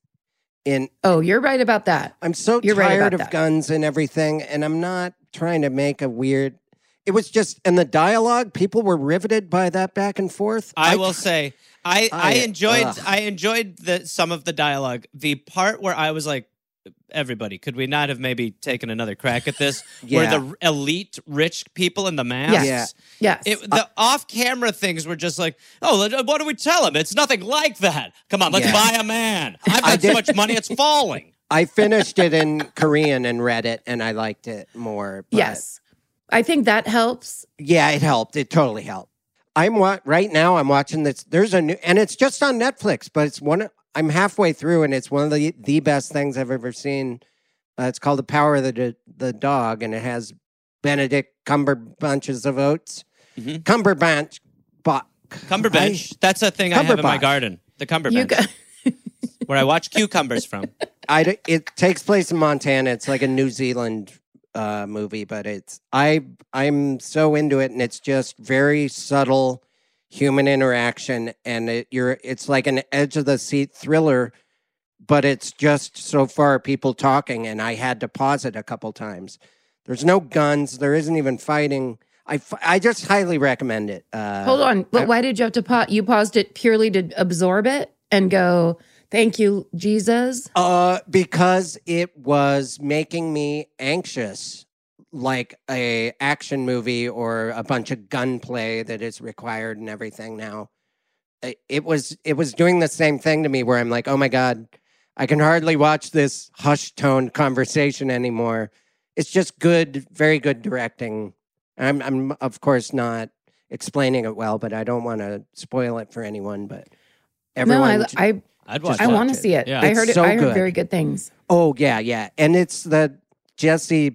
In Oh, you're right about that. I'm so You're right tired about of that. guns and everything, and I'm not trying to make a weird. It was just, and the dialogue. People were riveted by that back and forth. I will say, I, I I- enjoyed ugh. I enjoyed the some of the dialogue. The part where I was like, everybody, could we not have maybe taken another crack at this? Where Yeah. the elite rich people in the masks. Yes. Yeah. Yes. It, the off-camera things were just like, oh, let- what do we tell him? It's nothing like that. Come on, let's Yeah. buy a man. I've I got so did- much money, it's falling. I finished it in Korean and read it, and I liked it more. but- yes. I think that helps. Yeah, it helped. It totally helped. I'm wa- right now. I'm watching this. There's a new, and it's just on Netflix, but it's one. of- I'm halfway through, and it's one of the the best things I've ever seen. Uh, it's called The Power of the the Dog, and it has Benedict Cumberbunches of Oats. Mhm. Cumberbatch, but Cumberbench. That's a thing I have in my Cumberbatch. garden. The You Cumberbench, got, where I watch cucumbers from. I, d- it takes place in Montana. It's like a New Zealand uh, movie, but it's I I'm so into it, and it's just very subtle human interaction, and it, you're it's like an edge of the seat thriller, but it's just so far people talking, and I had to pause it a couple times. There's no guns. There isn't even fighting. I, f- I just highly recommend it. Uh, hold on. But I- why did you have to pause? You paused it purely to absorb it and go, thank you, Jesus. Uh, because it was making me anxious, like a action movie or a bunch of gunplay that is required and everything. Now, it, it was it was doing the same thing to me, where I'm like, oh my god, I can hardly watch this hushed tone conversation anymore. It's just good, very good directing. I'm I'm of course not explaining it well, but I don't want to spoil it for anyone. But everyone, no, I, I, I'd watch I that. want to see it. Yeah. I It's heard it. so I heard good. very good things. Oh yeah, yeah, and it's the Jesse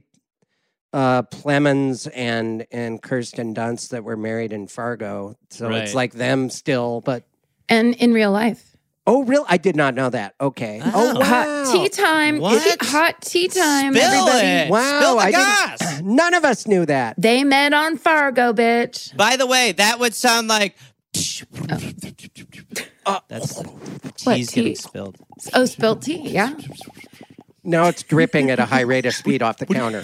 uh, Plemons and and Kirsten Dunst that were married in Fargo, so Right. it's like them still. But And in real life. oh, real? I did not know that. Okay. Oh. Oh, wow. Hot tea time. What? Hot tea time, Spill everybody. it. Wow, Spill the I gas. didn't. None of us knew that. They met on Fargo, bitch. By the way, that would sound like. Uh, That's What, tea's getting tea? spilled. Oh, spilled tea. Yeah. Now it's dripping at a high rate of speed off the counter.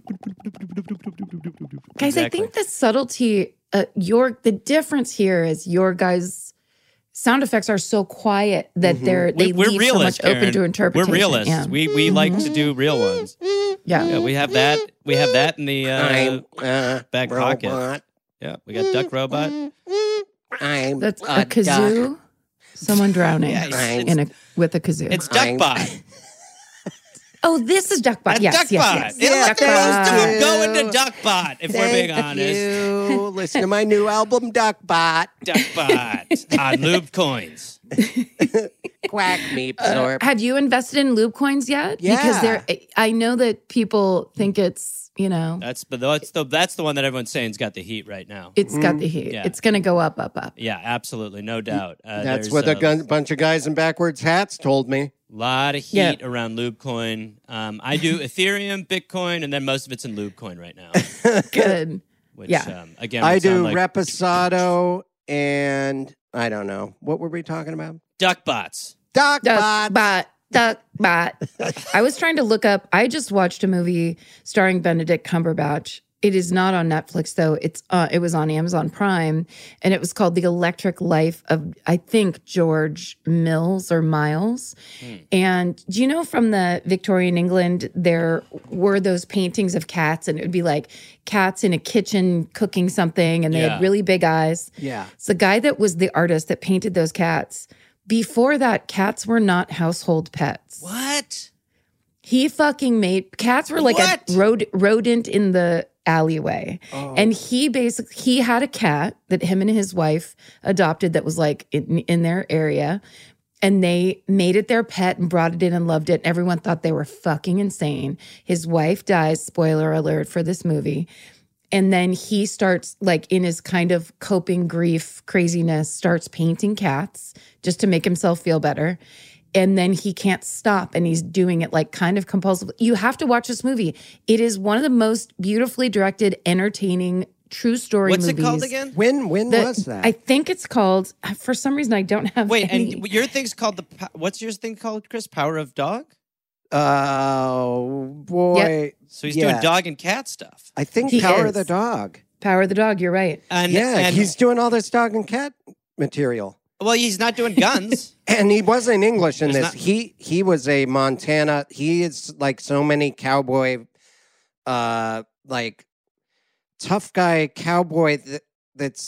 Guys, I Exactly. think the subtlety, uh, your the difference here is your guys' sound effects are so quiet that they're they We, we're leave realists. so much open Karen. to interpretation. We're realists. Yeah. We we like to do real ones. yeah. Yeah, we have that. We have that in the uh, I'm uh, back pocket. robot. Yeah, we got Duck Robot. I'm That's a a kazoo. duck. Someone drowning Yeah, it's- in a with a kazoo. It's I'm- Duckbot. oh, this is Duckbot. That's Yes, Duckbot. yes, yes. Yeah, look, Duckbot. most of them Thank go you. into Duckbot, if we're being Thank honest. you. Listen to my new album, Duckbot. Duckbot on Lube Coins. Quack me, Uh, Zorp. have you invested in lube coins yet? Yeah. Because they're, I know that people think it's, you know, That's but that's the that's the one that everyone's saying's got the heat right now. it's got the heat. Yeah. It's going to go up, up, up. Yeah, absolutely, no doubt. Uh, That's there's what a a gun- bunch of guys in backwards hats told me. lot of heat Yeah. around Lubecoin. Um, I do Ethereum, Bitcoin, and then most of it's in Lubecoin right now. Good. Which, Yeah. um, again, I would sound do like Reposado and I don't know. What were we talking about? Duckbots. Duckbot. Duckbot. Duckbot. I was trying to look up. I just watched a movie starring Benedict Cumberbatch. It is not on Netflix though. It's uh, it was on Amazon Prime, and it was called The Electric Life of I think George Mills or Miles. Hmm. And do you know from the Victorian England there were those paintings of cats, and it would be like cats in a kitchen cooking something, and they Yeah. had really big eyes. Yeah. It's the guy that was the artist that painted those cats. Before that, cats were not household pets. What? He fucking made cats were like What? a rod, rodent in the alleyway. Oh. And he basically he had a cat that him and his wife adopted that was like in, in their area. And they made it their pet and brought it in and loved it. Everyone thought they were fucking insane. His wife dies, spoiler alert for this movie. And then he starts, like, in his kind of coping grief craziness, starts painting cats just to make himself feel better. And then he can't stop, and he's doing it like kind of compulsively. You have to watch this movie. It is one of the most beautifully directed, entertaining, true story What's movies. it called again? When when The- was that? I think it's called, for some reason, I don't have Wait, any. and your thing's called the. Po- What's your thing called, Chris? Power of Dog. Oh boy. So he's Yeah. doing dog and cat stuff. I think He Power of is. the Dog. Power of the Dog, you're right. And Yeah, and, he's doing all this dog and cat material. well, he's not doing guns. And he wasn't English in There's this. not- he he was a Montana. He is like so many cowboy, uh, like tough guy cowboy that, that's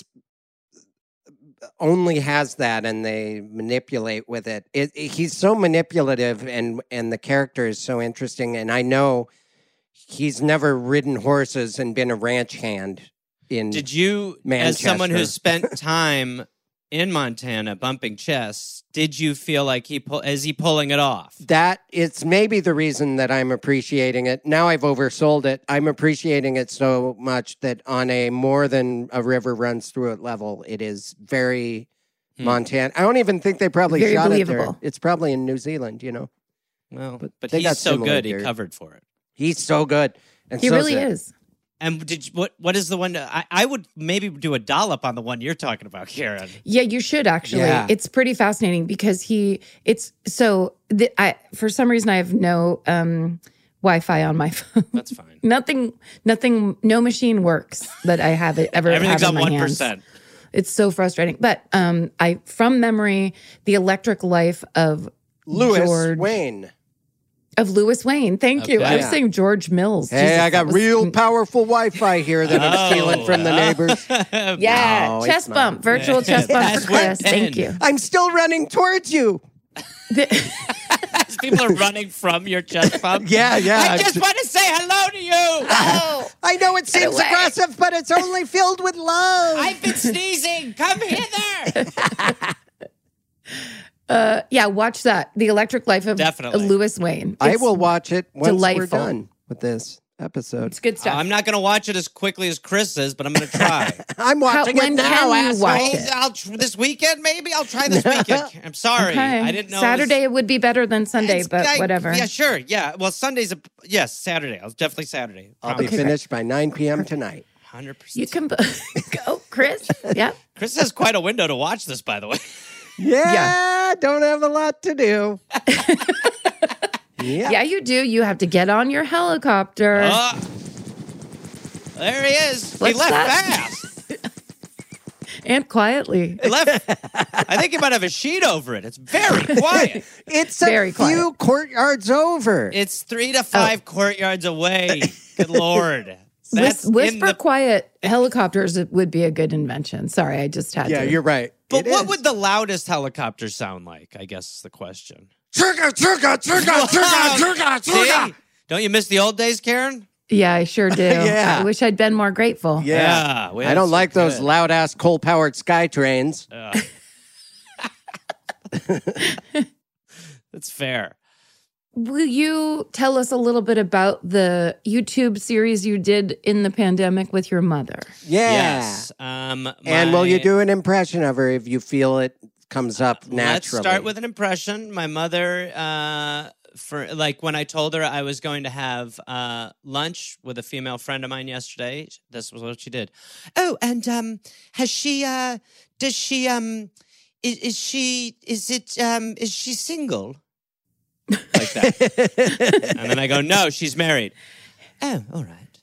only has that, and they manipulate with it. It, it. He's so manipulative, and and the character is so interesting. And I know he's never ridden horses and been a ranch hand. In Did you, as someone who Manchester. spent time in Montana bumping chests, did you feel like he pull, is he pulling it off? that it's maybe the reason that I'm appreciating it. Now I've oversold it. I'm appreciating it so much that on a more than a river runs through it level, it is very Hmm. Montana. I don't even think they probably Very shot it believable. there. It's probably in New Zealand, you know. Well, But but, they got he's so similar good, he dirt. covered for it. He's so good. And He so really good. is. And did you, what? What is the one? I, I would maybe do a dollop on the one you're talking about, Karen. Yeah, you should actually. Yeah. It's pretty fascinating because he. It's so. The, I for some reason I have no um, Wi-Fi on my phone. That's fine. nothing. Nothing. No machine works that I have it ever. Everything's have on in my one hands. percent. It's so frustrating. But um, I from memory, the electric life of Louis George, Wayne. of Louis Wayne. Thank you. Okay. I was Yeah. saying George Mills. Hey, Jesus, I got that was- real powerful Wi-Fi here that I'm Oh. stealing from the neighbors. Yeah, No, it's chest not. bump, virtual chest bump That's for Chris. what Thank ten. you. I'm still running towards you. As people are running from your chest pump. Yeah, yeah. I just want to say hello to you. Oh, I know it seems away. aggressive, but it's only filled with love. I've been sneezing. Come hither. uh, yeah. Watch that. The Electric Life of Definitely. Louis Wayne. I It's- will watch it once delightful. we're done with this episode. It's good stuff. I'm not going to watch it as quickly as Chris is, but I'm going to try. I'm watching when it now. can you asshole. watch I'll, it? I'll tr- this weekend, maybe I'll try this weekend. I'm sorry, Okay. I didn't know. Saturday It was, would be better than Sunday, It's- but I- whatever. Yeah, sure. Yeah. Well, Sunday's a yes. Saturday. I'll definitely Saturday. I'll be Okay. finished by nine p.m. tonight. Hundred percent. You can go, Chris. Yeah. Chris has quite a window to watch this, by the way. Yeah, don't have a lot to do. yeah. Yeah, you do. You have to get on your helicopter. Oh, there he is. he What's left that? fast. And quietly. He left. I think he might have a sheet over it. It's very quiet. It's a Very few quiet. courtyards over. It's three to five courtyards away. Good Lord. That's Whis- whisper in the- quiet helicopters would be a good invention. Sorry, I just had Yeah, to. you're right. But It what is. would the loudest helicopter sound like? I guess is the question. Chugga, chugga, chugga, chugga, chugga, chugga. See? Don't you miss the old days, Karen? Yeah, I sure do. Yeah. I wish I'd been more grateful. Yeah. we I had don't some like those good- loud ass coal powered sky trains. Yeah. That's fair. Will you tell us a little bit about the YouTube series you did in the pandemic with your mother? Yeah. Yes. Um, And will you my- do an impression of her if you feel it comes up naturally? Let's start with an impression. My mother, uh, for like when I told her I was going to have uh, lunch with a female friend of mine yesterday, this was what she did. Oh, and um, has she? Uh, does she? Um, is, is she? Is it? Um, is she single? Like that. And then I go, no, she's married. Oh, all right.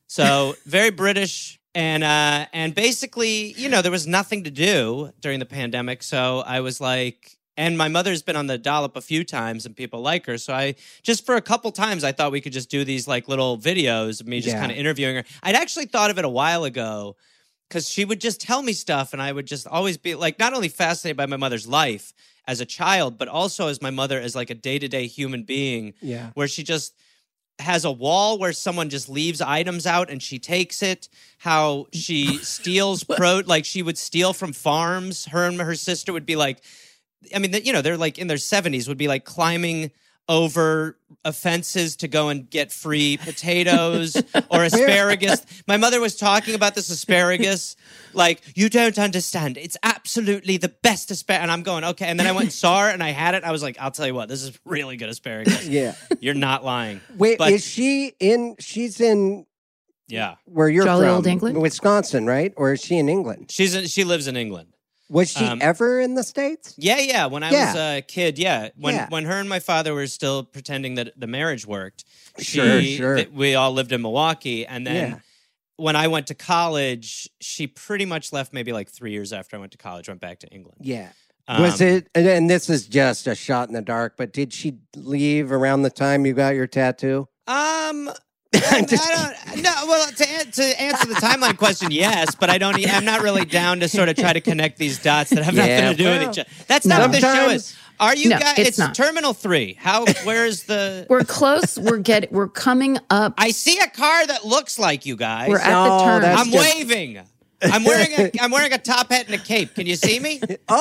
So very British. And uh, and basically, you know, there was nothing to do during the pandemic. So I was like, and my mother's been on the dollop a few times and people like her. So I just for a couple times, I thought we could just do these like little videos of me just Yeah. kind of interviewing her. I'd actually thought of it a while ago because she would just tell me stuff and I would just always be like, not only fascinated by my mother's life as a child, but also as my mother as like a day-to-day human being Yeah. where she just has a wall where someone just leaves items out and she takes it, how she steals pro like she would steal from farms. Her and her sister would be like, I mean, you know, they're like in their seventies, would be like climbing over fences to go and get free potatoes or asparagus. My mother was talking about this asparagus, like, you don't understand. It's absolutely the best asparagus. And I'm going, okay. And then I went and saw her and I had it. I was like, I'll tell you what, this is really good asparagus. Yeah. You're not lying. Wait, But- is she in? She's in Yeah. where you're Jolly from, old England? Wisconsin, right? Or is she in England? She's in, she lives in England. Was she Um, ever in the States? Yeah, yeah. When I Yeah. was a kid, yeah. When Yeah. when her and my father were still pretending that the marriage worked, Sure, she- sure. that we all lived in Milwaukee. And then Yeah. when I went to college, she pretty much left maybe like three years after I went to college, went back to England. Yeah. Um, Was it? And, and this is just a shot in the dark. But did she leave around the time you got your tattoo? Um. I, I don't. No. Well, to an- to answer the timeline question, yes, but I don't. e- I'm not really down to sort of try to connect these dots that have Yeah, nothing to do well, with each other. That's not what the show sometimes- is. Are you No, guys? it's It's, not. Terminal Three. How? Where's the? We're close. We're getting. We're coming up. I see a car that looks like you guys. We're at No, the turn. that's I'm just- waving. I'm wearing a. I'm wearing a top hat and a cape. Can you see me?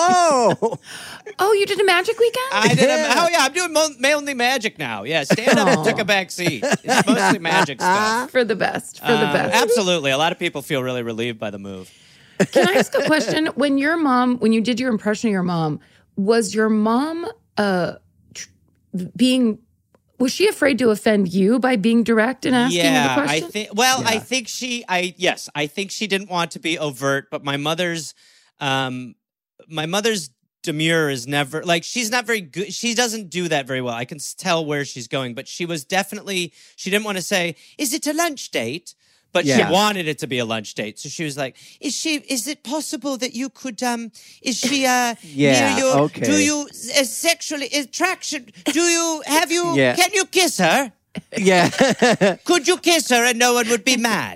Oh, Oh, you did a magic weekend? I did. A, Yeah. oh yeah, I'm doing mo- mainly magic now. Yeah, stand up Aw. took a back seat. It's mostly magic stuff. for the best. For the Uh, best. Absolutely. A lot of people feel really relieved by the move. Can I ask a question? When your mom, when you did your impression of your mom, was your mom uh tr- being was she afraid to offend you by being direct and asking yeah, the I question? think. Well, I Yeah. think she. I yes, I think she didn't want to be overt, but my mother's, um, my mother's demure is never like she's not very good. She doesn't do that very well. I can s- tell where she's going, but she was definitely. She didn't want to say, "Is it a lunch date?" But Yeah. she wanted it to be a lunch date, so she was like, "Is she? Is it possible that you could? Um, is she? Uh, Yeah, near you? okay. Do you uh, sexually attraction? Do you have you? Yeah. Can you kiss her? yeah. Could you kiss her and no one would be mad?"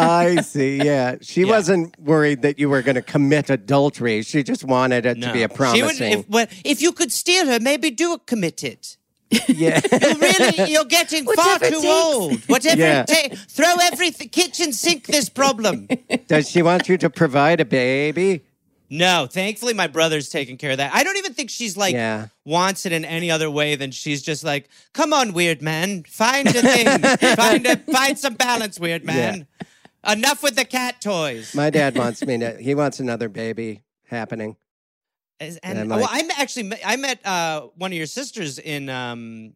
I see. Yeah, she Yeah. wasn't worried that you were going to commit adultery. She just wanted it to be a She promising. would, if, well, if you could steal her, maybe do commit it. yeah. You really, you're getting far Whatever it too takes. old. Whatever Yeah. it takes, throw everything, kitchen sink this problem. Does she want you to provide a baby? No, thankfully my brother's taking care of that. I don't even think she's like Yeah. wants it in any other way than she's just like, come on, weird man, find a thing, find a, find some balance, weird man. Enough with the cat toys. My dad wants me to. He wants another baby happening. And, And I'm well, like- I'm actually I met uh, one of your sisters in um,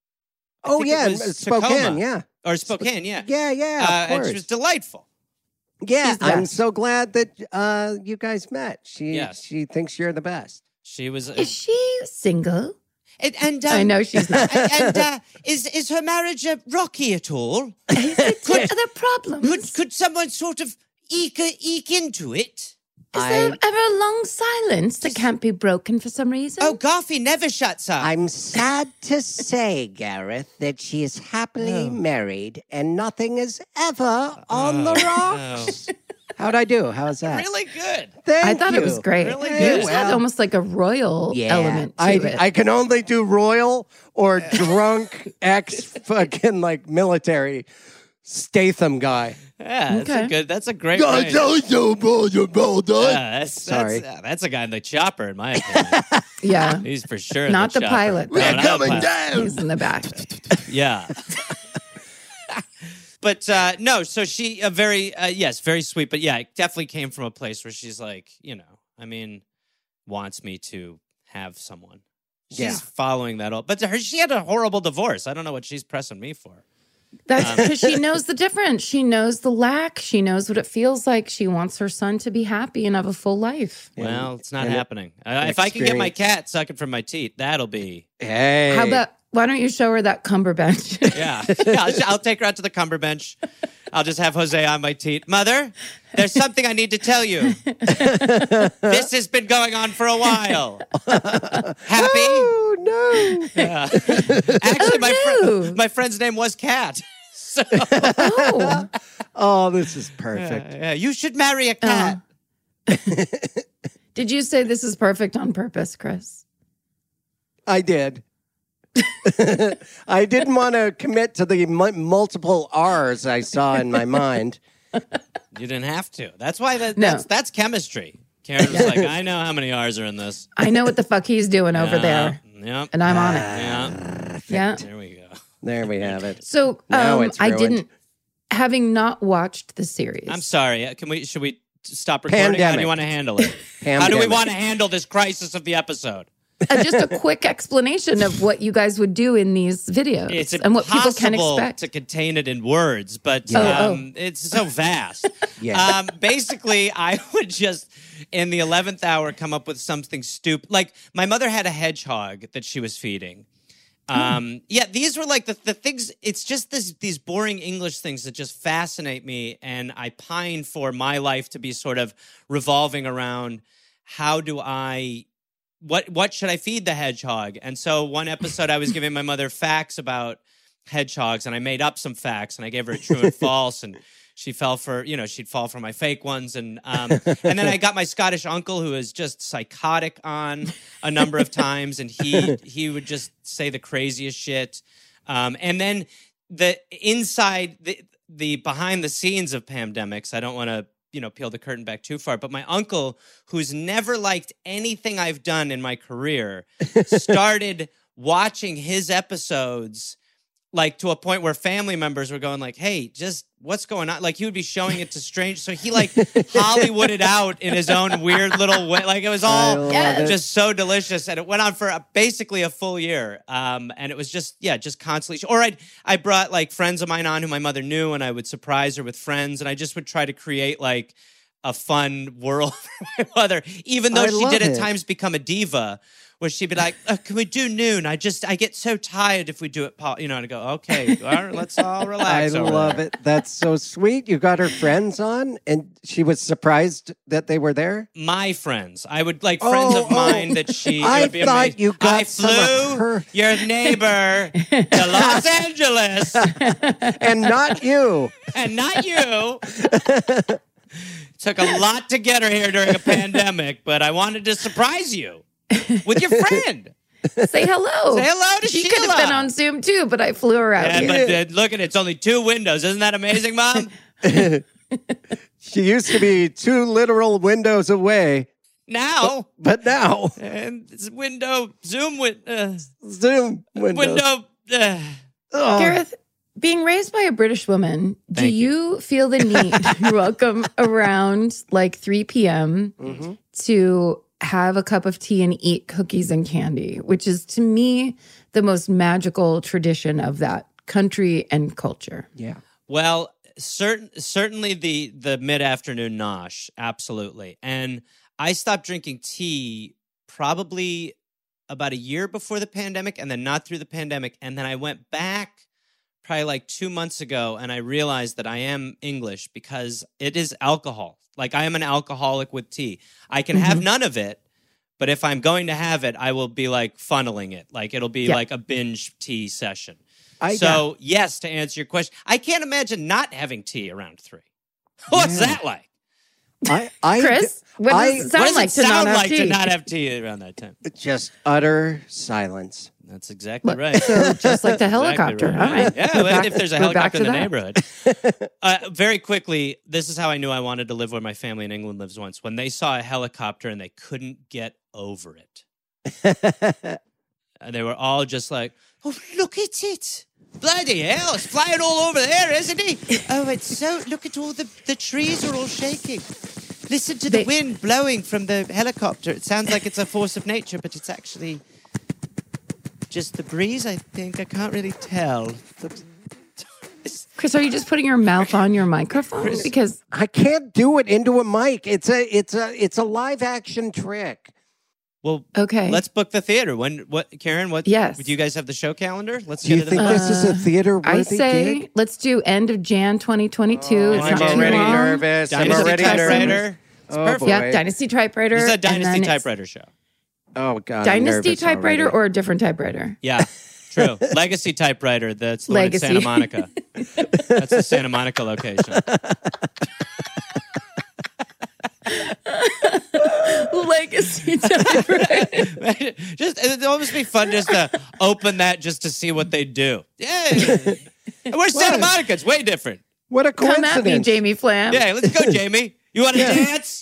I Oh think it yeah, was Spokane. Tacoma. yeah, or Spokane, yeah, yeah, yeah. uh, of and course. she was delightful. yeah, She's the I'm best. so glad that uh, you guys met. She Yes. she thinks you're the best. She was, Is she single? and, and um, I know she's not. and and, uh, is is her marriage uh, rocky at all? What are the problems? Could could someone sort of eke eke into it? Is I- there ever a long silence that can't be broken for some reason? Oh, Goffy never shuts up. I'm sad to say, Gareth, that she is happily Oh. married and nothing is ever on the Oh, rocks. How'd I do? How's that? Really good. Thank I thought you. it was great. Really You good. just had Well, almost like a royal yeah, element to I, it. I can only do royal or drunk ex fucking like military Statham guy. Yeah, that's Okay. a good. That's a great. range. Yeah, that's, Sorry. That's, uh, that's a guy in the chopper, in my opinion. yeah. He's for sure in Not the the, chopper. pilot, No, though. not the pilot. down. He's in the back. Yeah. But uh, no, so she a very uh, yes, very sweet. But yeah, it definitely came from a place where she's like, you know, I mean, wants me to have someone. She's Yeah. following that all. But to her, she had a horrible divorce. I don't know what she's pressing me for. That's Um, because she knows the difference. She knows the lack. She knows what it feels like. She wants her son to be happy and have a full life. Well, it's not and happening. Uh, if I can get my experience. cat sucking from my teeth, that'll be. Hey. How about, why don't you show her that Cumberbench? Yeah. Yeah, I'll, I'll take her out to the Cumberbench. I'll just have Jose on my teeth. Mother, there's something I need to tell you. This has been going on for a while. Happy? Oh, no. Yeah. Actually, my, no. fri- my friend's name was Cat. So, Oh, Oh, this is perfect. yeah, you should marry a cat. did you say this is perfect on purpose, Chris? I did. I didn't want to commit to the mu- multiple R's I saw in my mind. You didn't have to. That's why that, No. that's, that's chemistry. Karen was like, I know how many R's are in this. I know what the fuck he's doing over Yeah, there, Yep. and I'm on it. Yeah. Yeah. There we go. There we have it. So Now um, it's I ruined. didn't, having not watched the series. I'm sorry. Uh, Can we? Should we stop recording? How do Pandemic. you want to handle it? How do we Pandemic. want to handle this crisis of the episode? Uh, just a quick explanation of what you guys would do in these videos It's and what people can impossible expect. to contain it in words, but Yeah. um, it's so vast. Yeah. Um, basically, I would just in the eleventh hour come up with something stupid. Like my mother had a hedgehog that she was feeding. Um, yeah, these were like the, the things. It's just this, these boring English things that just fascinate me, and I pine for my life to be sort of revolving around how do I. What what should I feed the hedgehog? And so one episode I was giving my mother facts about hedgehogs, and I made up some facts, and I gave her a true and false, and she fell for, you know, she'd fall for my fake ones. And um, and then I got my Scottish uncle who is just psychotic on a number of times, and he he would just say the craziest shit. Um, and then the inside, the, the behind the scenes of pandemics, I don't want to, you know, peel the curtain back too far, but my uncle, who's never liked anything I've done in my career, started watching his episodes like to a point where family members were going like, hey, just what's going on? Like he would be showing it to strangers. So he like Hollywooded out in his own weird little way. Like it was I all love Yes. it. just so delicious. And it went on for a, basically a full year. Um, and it was just, yeah, just constantly. Or I I brought like friends of mine on who my mother knew, and I would surprise her with friends. And I just would try to create like a fun world for my mother, even though I she love did at it. times become a diva. Where she'd be like, oh, "Can we do noon? I just I get so tired if we do it, Paul." You know, and I go, "Okay, all right, let's all I relax." over love there." it. That's so sweet. You got her friends on, and she was surprised that they were there. My friends, I would like friends Oh, of mine oh. that she. it I would be thought amazing. you got I some of flew her- your neighbor to Los Angeles, And not you. and not you. Took a lot to get her here during a pandemic, but I wanted to surprise you with your friend. Say hello. Say hello to She Sheila. could have been on Zoom too, but I flew her out Yeah, here. but uh, look at it, it's only two windows. Isn't that amazing, Mom? She used to be two literal windows away, Now, but now and it's window, Zoom with uh, Zoom windows. window. Uh, Oh, Gareth, being raised by a British woman, do Thank you feel the need, you're welcome, around like three p.m. mhm. to have a cup of tea and eat cookies and candy, which is to me the most magical tradition of that country and culture. Yeah. Well, certain certainly the the mid afternoon nosh, absolutely. And I stopped drinking tea probably about a year before the pandemic, and then not through the pandemic, and then I went back probably like two months ago, and I realized that I am English because it is alcohol. Like I am an alcoholic with tea. I can mm-hmm. have none of it, but if I'm going to have it, I will be like funneling it. Like it'll be yeah. like a binge tea session. I so got- yes, to answer your question, I can't imagine not having tea around three. What's yeah. that like? I, I, Chris, what does I, it sound what does like, it to, sound not like have to tea? not have tea around that time? Just utter silence. That's exactly right. So just like the helicopter. Exactly right. All right. Yeah, We're well, back- if there's a we're back helicopter in to the that. neighborhood. uh, very quickly, this is how I knew I wanted to live where my family in England lives once. When they saw a helicopter and they couldn't get over it. And they were all just like, oh, look at it. Bloody hell, it's flying all over there, isn't he? Oh, it's so, look at all the, the trees are all shaking. Listen to the They- wind blowing from the helicopter. It sounds like it's a force of nature, but it's actually just the breeze, I think. I can't really tell. Chris, are you just putting your mouth on your microphone? Because I can't do it into a mic. It's a it's a it's a live action trick. Well, okay. Let's book the theater. When what Karen, what Yes. do you guys have the show calendar? Let's Do you get it think in. this is a theater worthy I say gig? let's do end of Jan twenty twenty-two. Oh, it's I'm not too already long. nervous. I'm Dynasty already Typewriter. nervous. It's Oh, perfect. boy. Yeah, Dynasty Typewriter. This is a and Dynasty then it's typewriter show. Oh God, I'm Dynasty nervous Typewriter already. or a different typewriter? Yeah, true. Legacy Typewriter. That's the one in Legacy. Santa Monica. That's the Santa Monica location. Legacy Typewriter. Just it'd almost be fun just to open that just to see what they do. Yeah, where's Santa Monica? It's way different. What a Come at me, coincidence! Jamie Flam. Yeah, let's go, Jamie. You want to dance?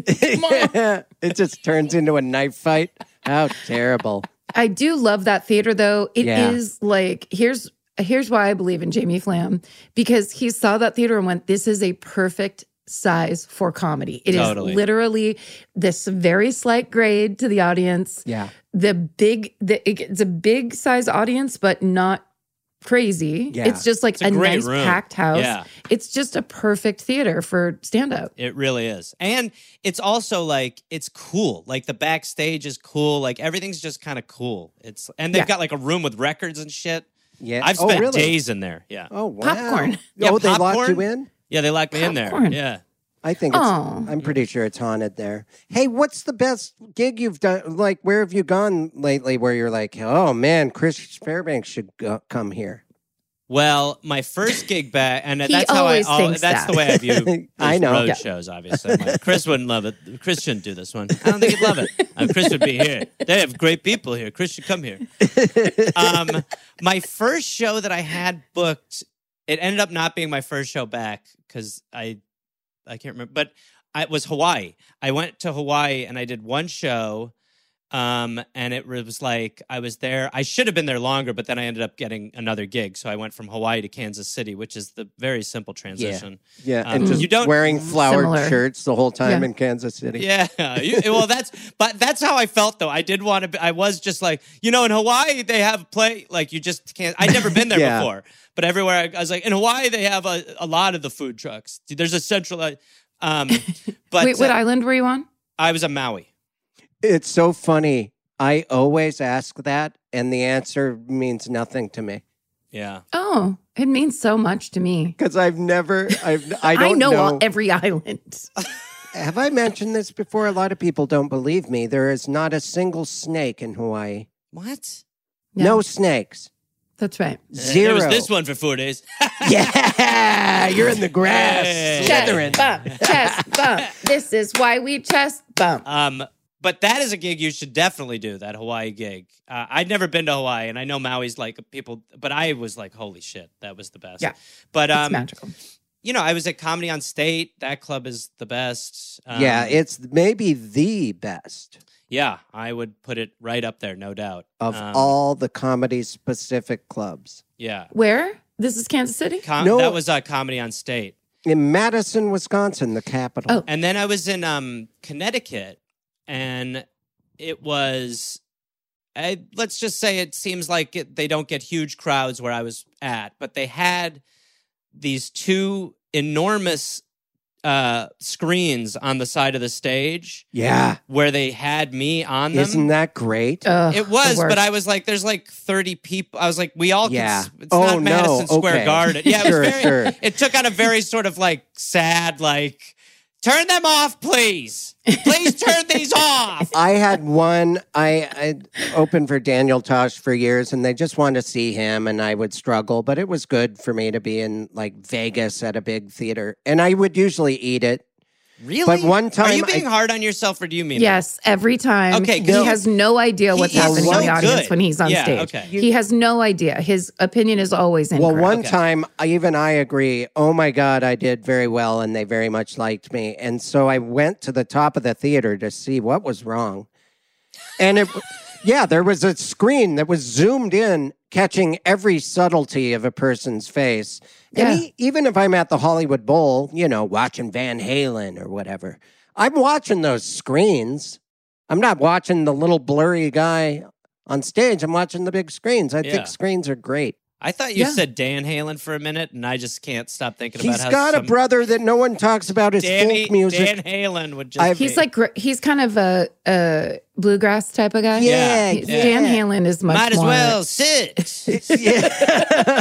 Yeah. It just turns into a knife fight. How terrible! I do love that theater, though. It is Yeah. like, here's here's why I believe in Jamie Flam, because he saw that theater and went, this is a perfect size for comedy. It Totally. is literally this very slight grade to the audience. Yeah, The big, the, it's a big size audience, but not crazy. Yeah. It's just like It's a a, great nice room. packed house. Yeah. It's just a perfect theater for stand up. It really is. And it's also like, it's cool. Like the backstage is cool. Like everything's just kind of cool. It's And they've Yeah. got like a room with records and shit. yeah. I've oh, spent really? days in there. Yeah. Oh wow! Popcorn. Yeah, oh, they locked popcorn. you in. Yeah, they locked me in there. Popcorn. Yeah. I think it's, Oh. I'm pretty sure it's haunted there. Hey, what's the best gig you've done? Like, where have you gone lately where you're like, oh man, Chris Fairbanks should go, come here? Well, my first gig back, and He that's how I. always al- thinks that's that. the way I view these I know. road Yeah. shows. Obviously, I'm like, Chris wouldn't love it. Chris shouldn't do this one. I don't think he'd love it. Uh, Chris would be here. They have great people here. Chris should come here. Um, my first show that I had booked, it ended up not being my first show back because I, I can't remember, but I, it was Hawaii. I went to Hawaii and I did one show. Um, and it was like, I was there. I should have been there longer, but then I ended up getting another gig. So I went from Hawaii to Kansas City, which is the very simple transition. Yeah, Um, and just you don't- wearing flowered Similar. shirts the whole time Yeah. in Kansas City. Yeah. You, well, that's, but that's how I felt though. I did want to, be, I was just like, you know, in Hawaii, they have play, like you just can't, I'd never been there Yeah. before, but everywhere I, I was like, in Hawaii, they have a, a lot of the food trucks. There's a central, um, but Wait, what uh, island were you on? I was a Maui. It's so funny. I always ask that, and the answer means nothing to me Yeah. Oh, it means so much to me. because I've never, I've, I don't know, know. all- every island. Have I mentioned this before? A lot of people don't believe me. There is not a single snake in Hawaii. What? Yeah. No snakes. That's right. Zero. There was this one for four days. Yeah, you're in the grass. Hey. Slithering. Chest bump, chest bump. This is why we chest bump. Um, but that is a gig you should definitely do, that Hawaii gig. Uh, I'd never been to Hawaii, and I know Maui's like people, but I was like, holy shit, that was the best. Yeah. But, It's um, magical. you know, I was at Comedy on State. That club is the best. Um, Yeah, it's maybe the best Yeah, I would put it right up there, no doubt. of Um, all the comedy-specific clubs. Yeah. Where? This is Kansas City? Com- No. That was uh, Comedy on State. In Madison, Wisconsin, the capital. Oh. And then I was in um, Connecticut, and it was, I, let's just say it seems like it, they don't get huge crowds where I was at, but they had these two enormous uh, screens on the side of the stage Yeah. where they had me on them. Isn't that great? Ugh, It was, the worst. but I was like, there's like thirty people. I was like, we all Yeah. can. It's Oh, not Madison no. Square Okay. Garden. Yeah, it Sure, was very, sure. It took on a very sort of like sad, like, turn them off, please. Please turn these off. I had one, I, I opened for Daniel Tosh for years, and they just wanted to see him, and I would struggle, but it was good for me to be in like Vegas at a big theater. And I would usually eat it. Really? But one Are time you being I- hard on yourself, or do you mean Yes, every time. Okay, he no. has no idea what's He is happening so in the audience good. when he's on Yeah, stage. okay. He has no idea. His opinion is always incorrect. Well, one Okay. time, I- even I agree, oh my God, I did very well, and they very much liked me. And so I went to the top of the theater to see what was wrong. And it, yeah, there was a screen that was zoomed in, catching every subtlety of a person's face. And Yeah. he, even if I'm at the Hollywood Bowl, you know, watching Van Halen or whatever, I'm watching those screens. I'm not watching the little blurry guy on stage. I'm watching the big screens. I Yeah. think screens are great. I thought you Yeah. said Dan Halen for a minute, and I just can't stop thinking He's about how got some a brother that no one talks about his Danny, folk music. Dan Halen would just. I've- He's like gr- he's kind of a, a bluegrass type of guy. Yeah, He- yeah. Dan Halen is much might as more. well sit. yeah.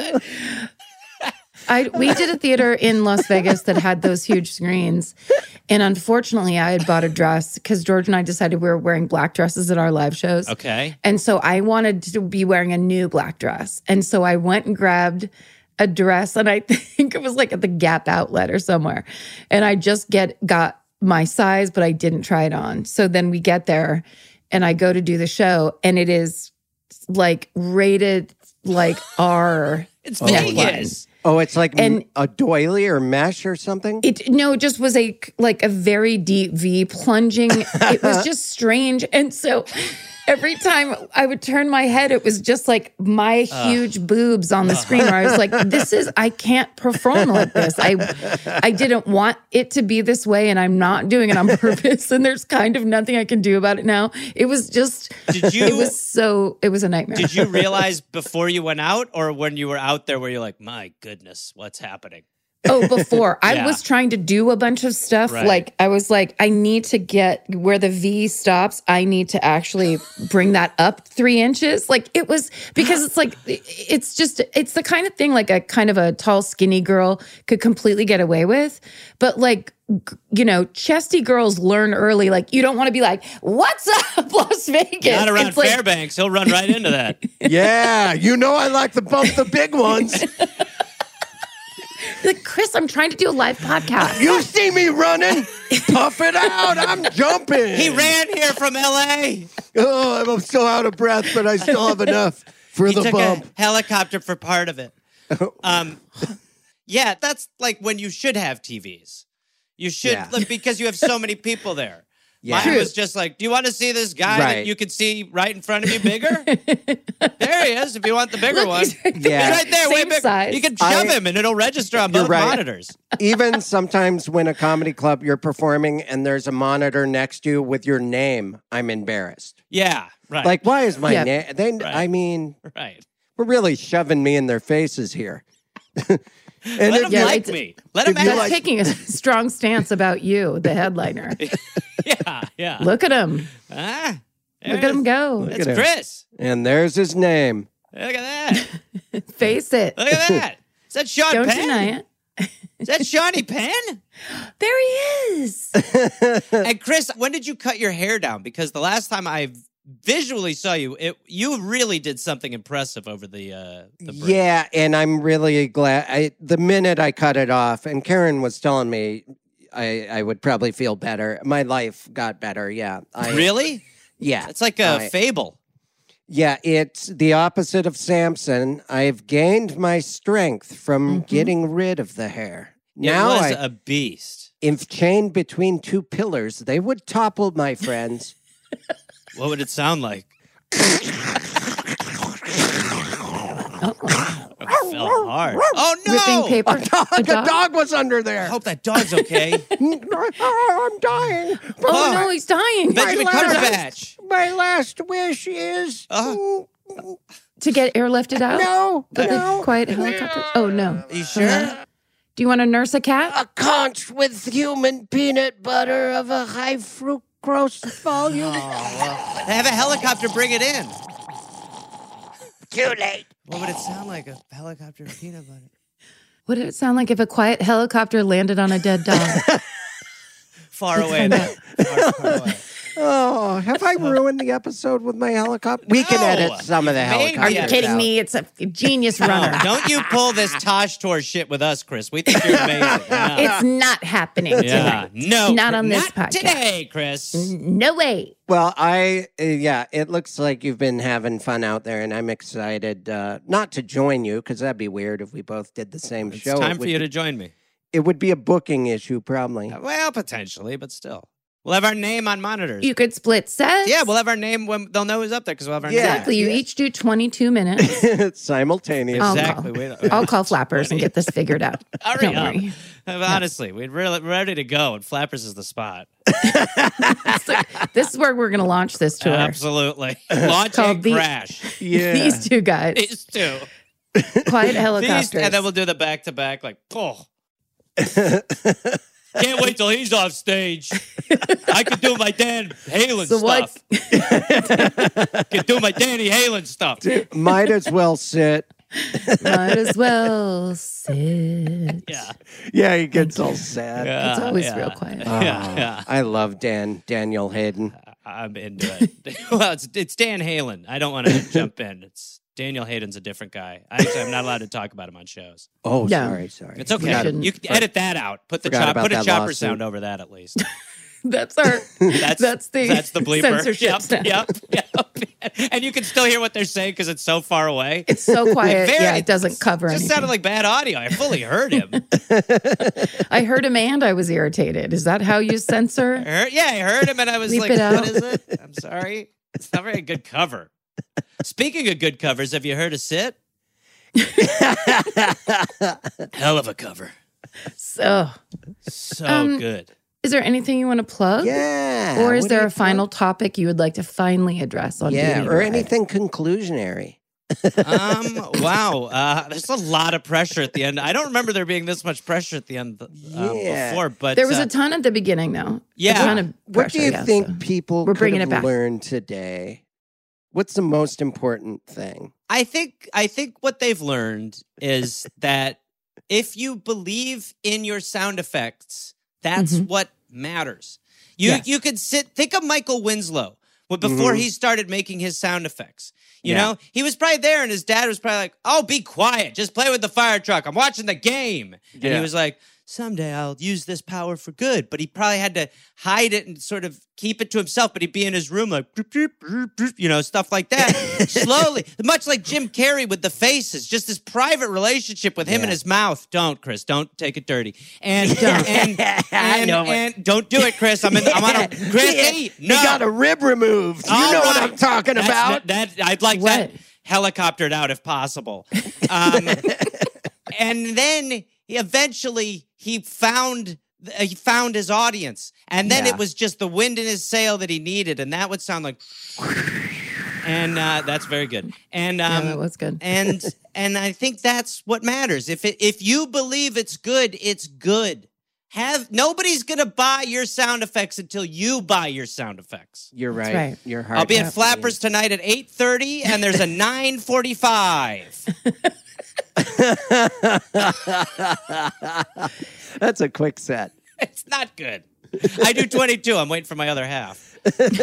I we did a theater in Las Vegas that had those huge screens, and unfortunately, I had bought a dress because George and I decided we were wearing black dresses at our live shows. Okay. And so I wanted to be wearing a new black dress. And so I went and grabbed a dress, and I think it was like at the Gap outlet or somewhere. And I just get got my size, but I didn't try it on. So then we get there and I go to do the show, and it is like rated like R. It's neckline. Vegas. Oh, it's like And- m- a doily or mesh or something? It no, it just was a like a very deep V plunging. It was just strange, and so every time I would turn my head, it was just like my huge boobs on the screen. Where I was like, "This is I can't perform like this. I I didn't want it to be this way, and I'm not doing it on purpose. And there's kind of nothing I can do about it now. It was just Did you? it was so it was a nightmare. Did you realize before you went out, or when you were out there, where you're like, my goodness, what's happening? Oh, before I Yeah. was trying to do a bunch of stuff. Right. Like I was like, I need to get where the V stops. I need to actually bring that up three inches. Like it was because it's like it's just it's the kind of thing like a kind of a tall, skinny girl could completely get away with. But like g- you know, chesty girls learn early. Like you don't want to be like, "What's up, Las Vegas?" Not around It's like, Fairbanks. He'll run right into that. Yeah, you know I like to bump the big ones. like, Chris, I'm trying to do a live podcast. You see me running? Puff it out. I'm jumping. He ran here from L A. Oh, I'm so out of breath, but I still have enough for He the took bump. a helicopter for part of it. Um, yeah, that's like when you should have T Vs. You should, Yeah. like, because you have so many people there. Yeah. Mine was just like, do you want to see this guy Right. that you can see right in front of you bigger? There he is, if you want the bigger Look, one. he's right there. Yeah. He's right there, way Same bigger. size. You can shove I- him and it'll register on You're both right. monitors. Even sometimes when a comedy club you're performing and there's a monitor next to you with your name, I'm embarrassed. Yeah, right. Like, why is my Yeah. name? They, Right. I mean, right. we're really shoving me in their faces here. And Let if him Yeah, like it's- me. Let him if you That's ask. like- taking a strong stance about you, the headliner. Yeah, yeah. Look at him. Ah, Look at him go. That's at him. Chris. and there's his name. Look at that. Face it. Look at that. Is that Sean Don't Penn? deny it. Is that Shawnee Penn? There he is. And Chris, when did you cut your hair down? Because the last time I visually saw you, it you really did something impressive over the uh the break. Yeah, and I'm really glad. I the minute I cut it off, and Karen was telling me I I would probably feel better. My life got better. Yeah, I, Really? Yeah, It's like a I- fable. yeah. It's the opposite of Samson. I've gained my strength from getting rid of the hair. Now it was I, a beast. if chained between two pillars, they would topple, my friends. What would it sound like? It fell hard. Oh no! Ripping paper. A dog, A a dog? dog was under I there. hope that dog's okay. I'm dying. Oh, no, he's dying. Benjamin My last- Cumberbatch. My last wish is Uh-huh. To get airlifted out? no, The no. quiet helicopter? Oh, no. Are you sure? Do you want to nurse a cat? A conch with human peanut butter of a high fructose volume. Oh, well, have a helicopter bring it in. Too late. What would it sound like, a helicopter of peanut butter? What did it sound like if a quiet helicopter landed on a dead dog? Far away. Far, far away. Oh, have I ruined the episode with my helicopter? We can No. edit some of the Maybe. helicopters. Are you Yeah. kidding out. me? It's a genius runner. No, don't you pull this Tosh Tour shit with us, Chris. We think you're amazing. Yeah. It's not happening Yeah. tonight. No. Not on this not podcast. today, Chris. No way. Well, I, uh, yeah, it looks like you've been having fun out there, and I'm excited uh, not to join you because that'd be weird if we both did the same It's show. time It for would you be- to join me. It would be a booking issue, probably. Well, potentially, but still. We'll have our name on monitors. You could split sets. yeah, we'll have our name when they'll know who's up there because we'll have our Yeah. name. Exactly. You Yeah. each do twenty-two minutes. Simultaneous. I'll Exactly. call. Wait, I'll call Flappers and get this figured out. Hurry Don't up. worry. Honestly, we're really ready to go, and Flappers is the spot. So, this is where we're going to launch this tour. Absolutely. Launch called and the- crash. Yeah. These two guys, These two. quiet These, helicopters. and then we'll do the back to back, like, oh. Can't wait till he's off stage. I could do my Dan Halen So what- stuff. Could do my Danny Halen stuff. Might as well sit. Might as well sit. Yeah. Yeah, he gets all sad. yeah It's always yeah. real quiet. Oh, Yeah, yeah. I love Dan Daniel Hayden. I'm into it. Well, it's it's Dan Halen. I don't want to jump in. It's Daniel Hayden's a different guy. I actually, I'm not allowed to talk about him on shows. Oh, Yeah. sorry, sorry. It's okay. We shouldn't. You can edit that out. Put the Forgot chop, about put a that chopper lawsuit. sound over that at least. That's our. That's That's the that's the bleeper. censorship Yep, sound. yep, yep. And you can still hear what they're saying because it's so far away. It's so quiet. Very- yeah, it doesn't cover It just anything. sounded like bad audio. I fully heard him. I heard him and I was irritated. Is that how you I censor? heard, yeah, I heard him, and I was Bleep like, it out. "What is it?" I'm sorry. It's not very good cover. Speaking of good covers, have you heard of Sit? Hell of a cover. So, So Um, good. is there anything you want to plug? Yeah. Or is what there do a you final think? topic you would like to finally address on Yeah, Beauty or Riot? anything conclusionary. Um. Wow. Uh, there's a lot of pressure at the end. I don't remember there being this much pressure at the end um, Yeah. before, but There was uh, a ton at the beginning, though. Yeah. A ton of What pressure, do you yeah, think so. people We're could bringing have it back. learned today? What's the most important thing? I think I think what they've learned is that if you believe in your sound effects, that's Mhm. what matters. You Yes. you could sit think of Michael Winslow when before Mhm. he started making his sound effects. You Yeah. know, he was probably there and his dad was probably like, "Oh, be quiet. Just play with the fire truck. I'm watching the game." And Yeah. he was like, "Someday I'll use this power for good." But he probably had to hide it and sort of keep it to himself. But he'd be in his room like, "Broop, broop, broop, broop," you know, stuff like that. Slowly, much like Jim Carrey with the faces, just this private relationship with him Yeah. and his mouth. Don't, Chris, don't take it dirty. And Don't. and I and, know it. and don't do it, Chris. I'm in. I'm on a Chrissy. He No, got a rib removed. You All know what right. I'm talking That's about. That, that I'd like What? that helicoptered out if possible. Um, and then he eventually he found he found his audience, and then Yeah. it was just the wind in his sail that he needed, and that would sound like. And uh, that's very good. And Yeah, um, that was good. and and I think that's what matters. If it, if you believe it's good, it's good. Have nobody's gonna buy your sound effects until you buy your sound effects. You're right. right. You're hard. I'll be to at Flappers tonight at eight thirty, and there's a nine forty-five. That's a quick set. It's not good. I do twenty-two. I'm waiting for my other half.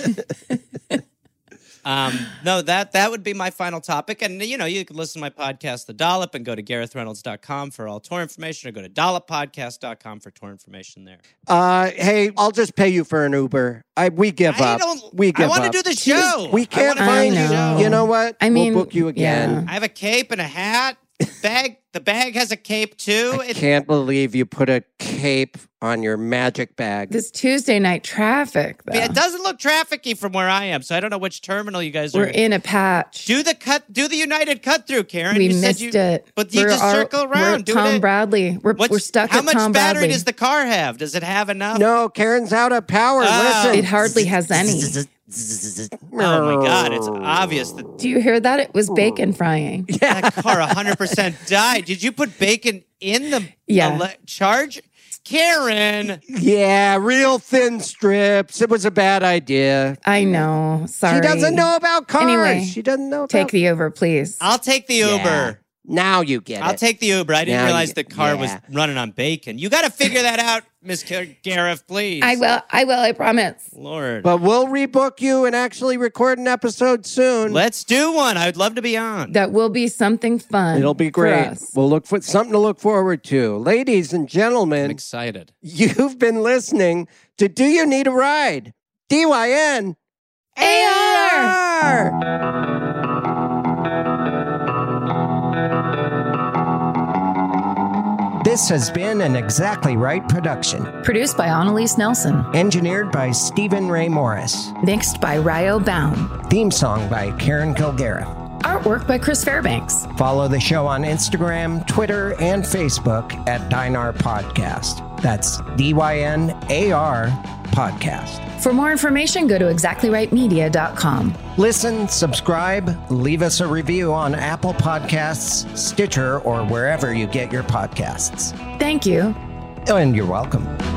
Um, no, that that would be my final topic. And, you know, you can listen to my podcast, The Dollop, and go to gareth reynolds dot com for all tour information, or go to dollop podcast dot com for tour information there. Uh, hey, I'll just pay you for an Uber. I we give I up. don't. we give I want to up. do the show. We I can't wanna do find the you. know. show. You know what? I mean, we'll book you again. yeah. I have a cape and a hat. Bag. The bag has a cape too. I It- can't believe you put a cape on your magic bag. This Tuesday night traffic, though. it doesn't look trafficky from where I am, so I don't know which terminal you guys We're are. in a patch. Do the cut. Do the United cut through, Karen. we you missed said you, it. But you We're just our- circle we're around. at Do Tom it. Bradley. We're, What's- we're stuck How at much Tom battery Bradley. does the car have? Does it have enough? No, Karen's out of power. Oh. Listen. It hardly has any. Oh my God, it's obvious that Do you hear that? It was bacon frying. that car one hundred percent died. Did you put bacon in the Yeah. ele- charge? Karen. Yeah, real thin strips. It was a bad idea. I know. Sorry. She doesn't know about cars. Anyway, she doesn't know about Take the over, please. I'll take the Uber. Yeah. Now you get I'll it. take the Uber. I didn't Now realize you- the car yeah. was running on bacon. You got to figure that out, Miss Gareth, please. I will. I will. I promise. Lord. But we'll rebook you and actually record an episode soon. Let's do one. I'd love to be on. That will be something fun. It'll be for great. us. We'll look for something to look forward to. Ladies and I'm gentlemen, excited. you've been listening to Do You Need a Ride? D Y N A R. This has been an Exactly Right production. Produced by Annalise Nelson. Engineered by Stephen Ray Morris. Mixed by Ryo Baum. Theme song by Karen Kilgariff. Artwork by Chris Fairbanks. Follow the show on Instagram, Twitter, and Facebook at Dynar Podcast. That's D Y N A R Podcast. For more information, go to exactly right media dot com. Listen, subscribe, leave us a review on Apple Podcasts, Stitcher, or wherever you get your podcasts. Thank you. And you're welcome.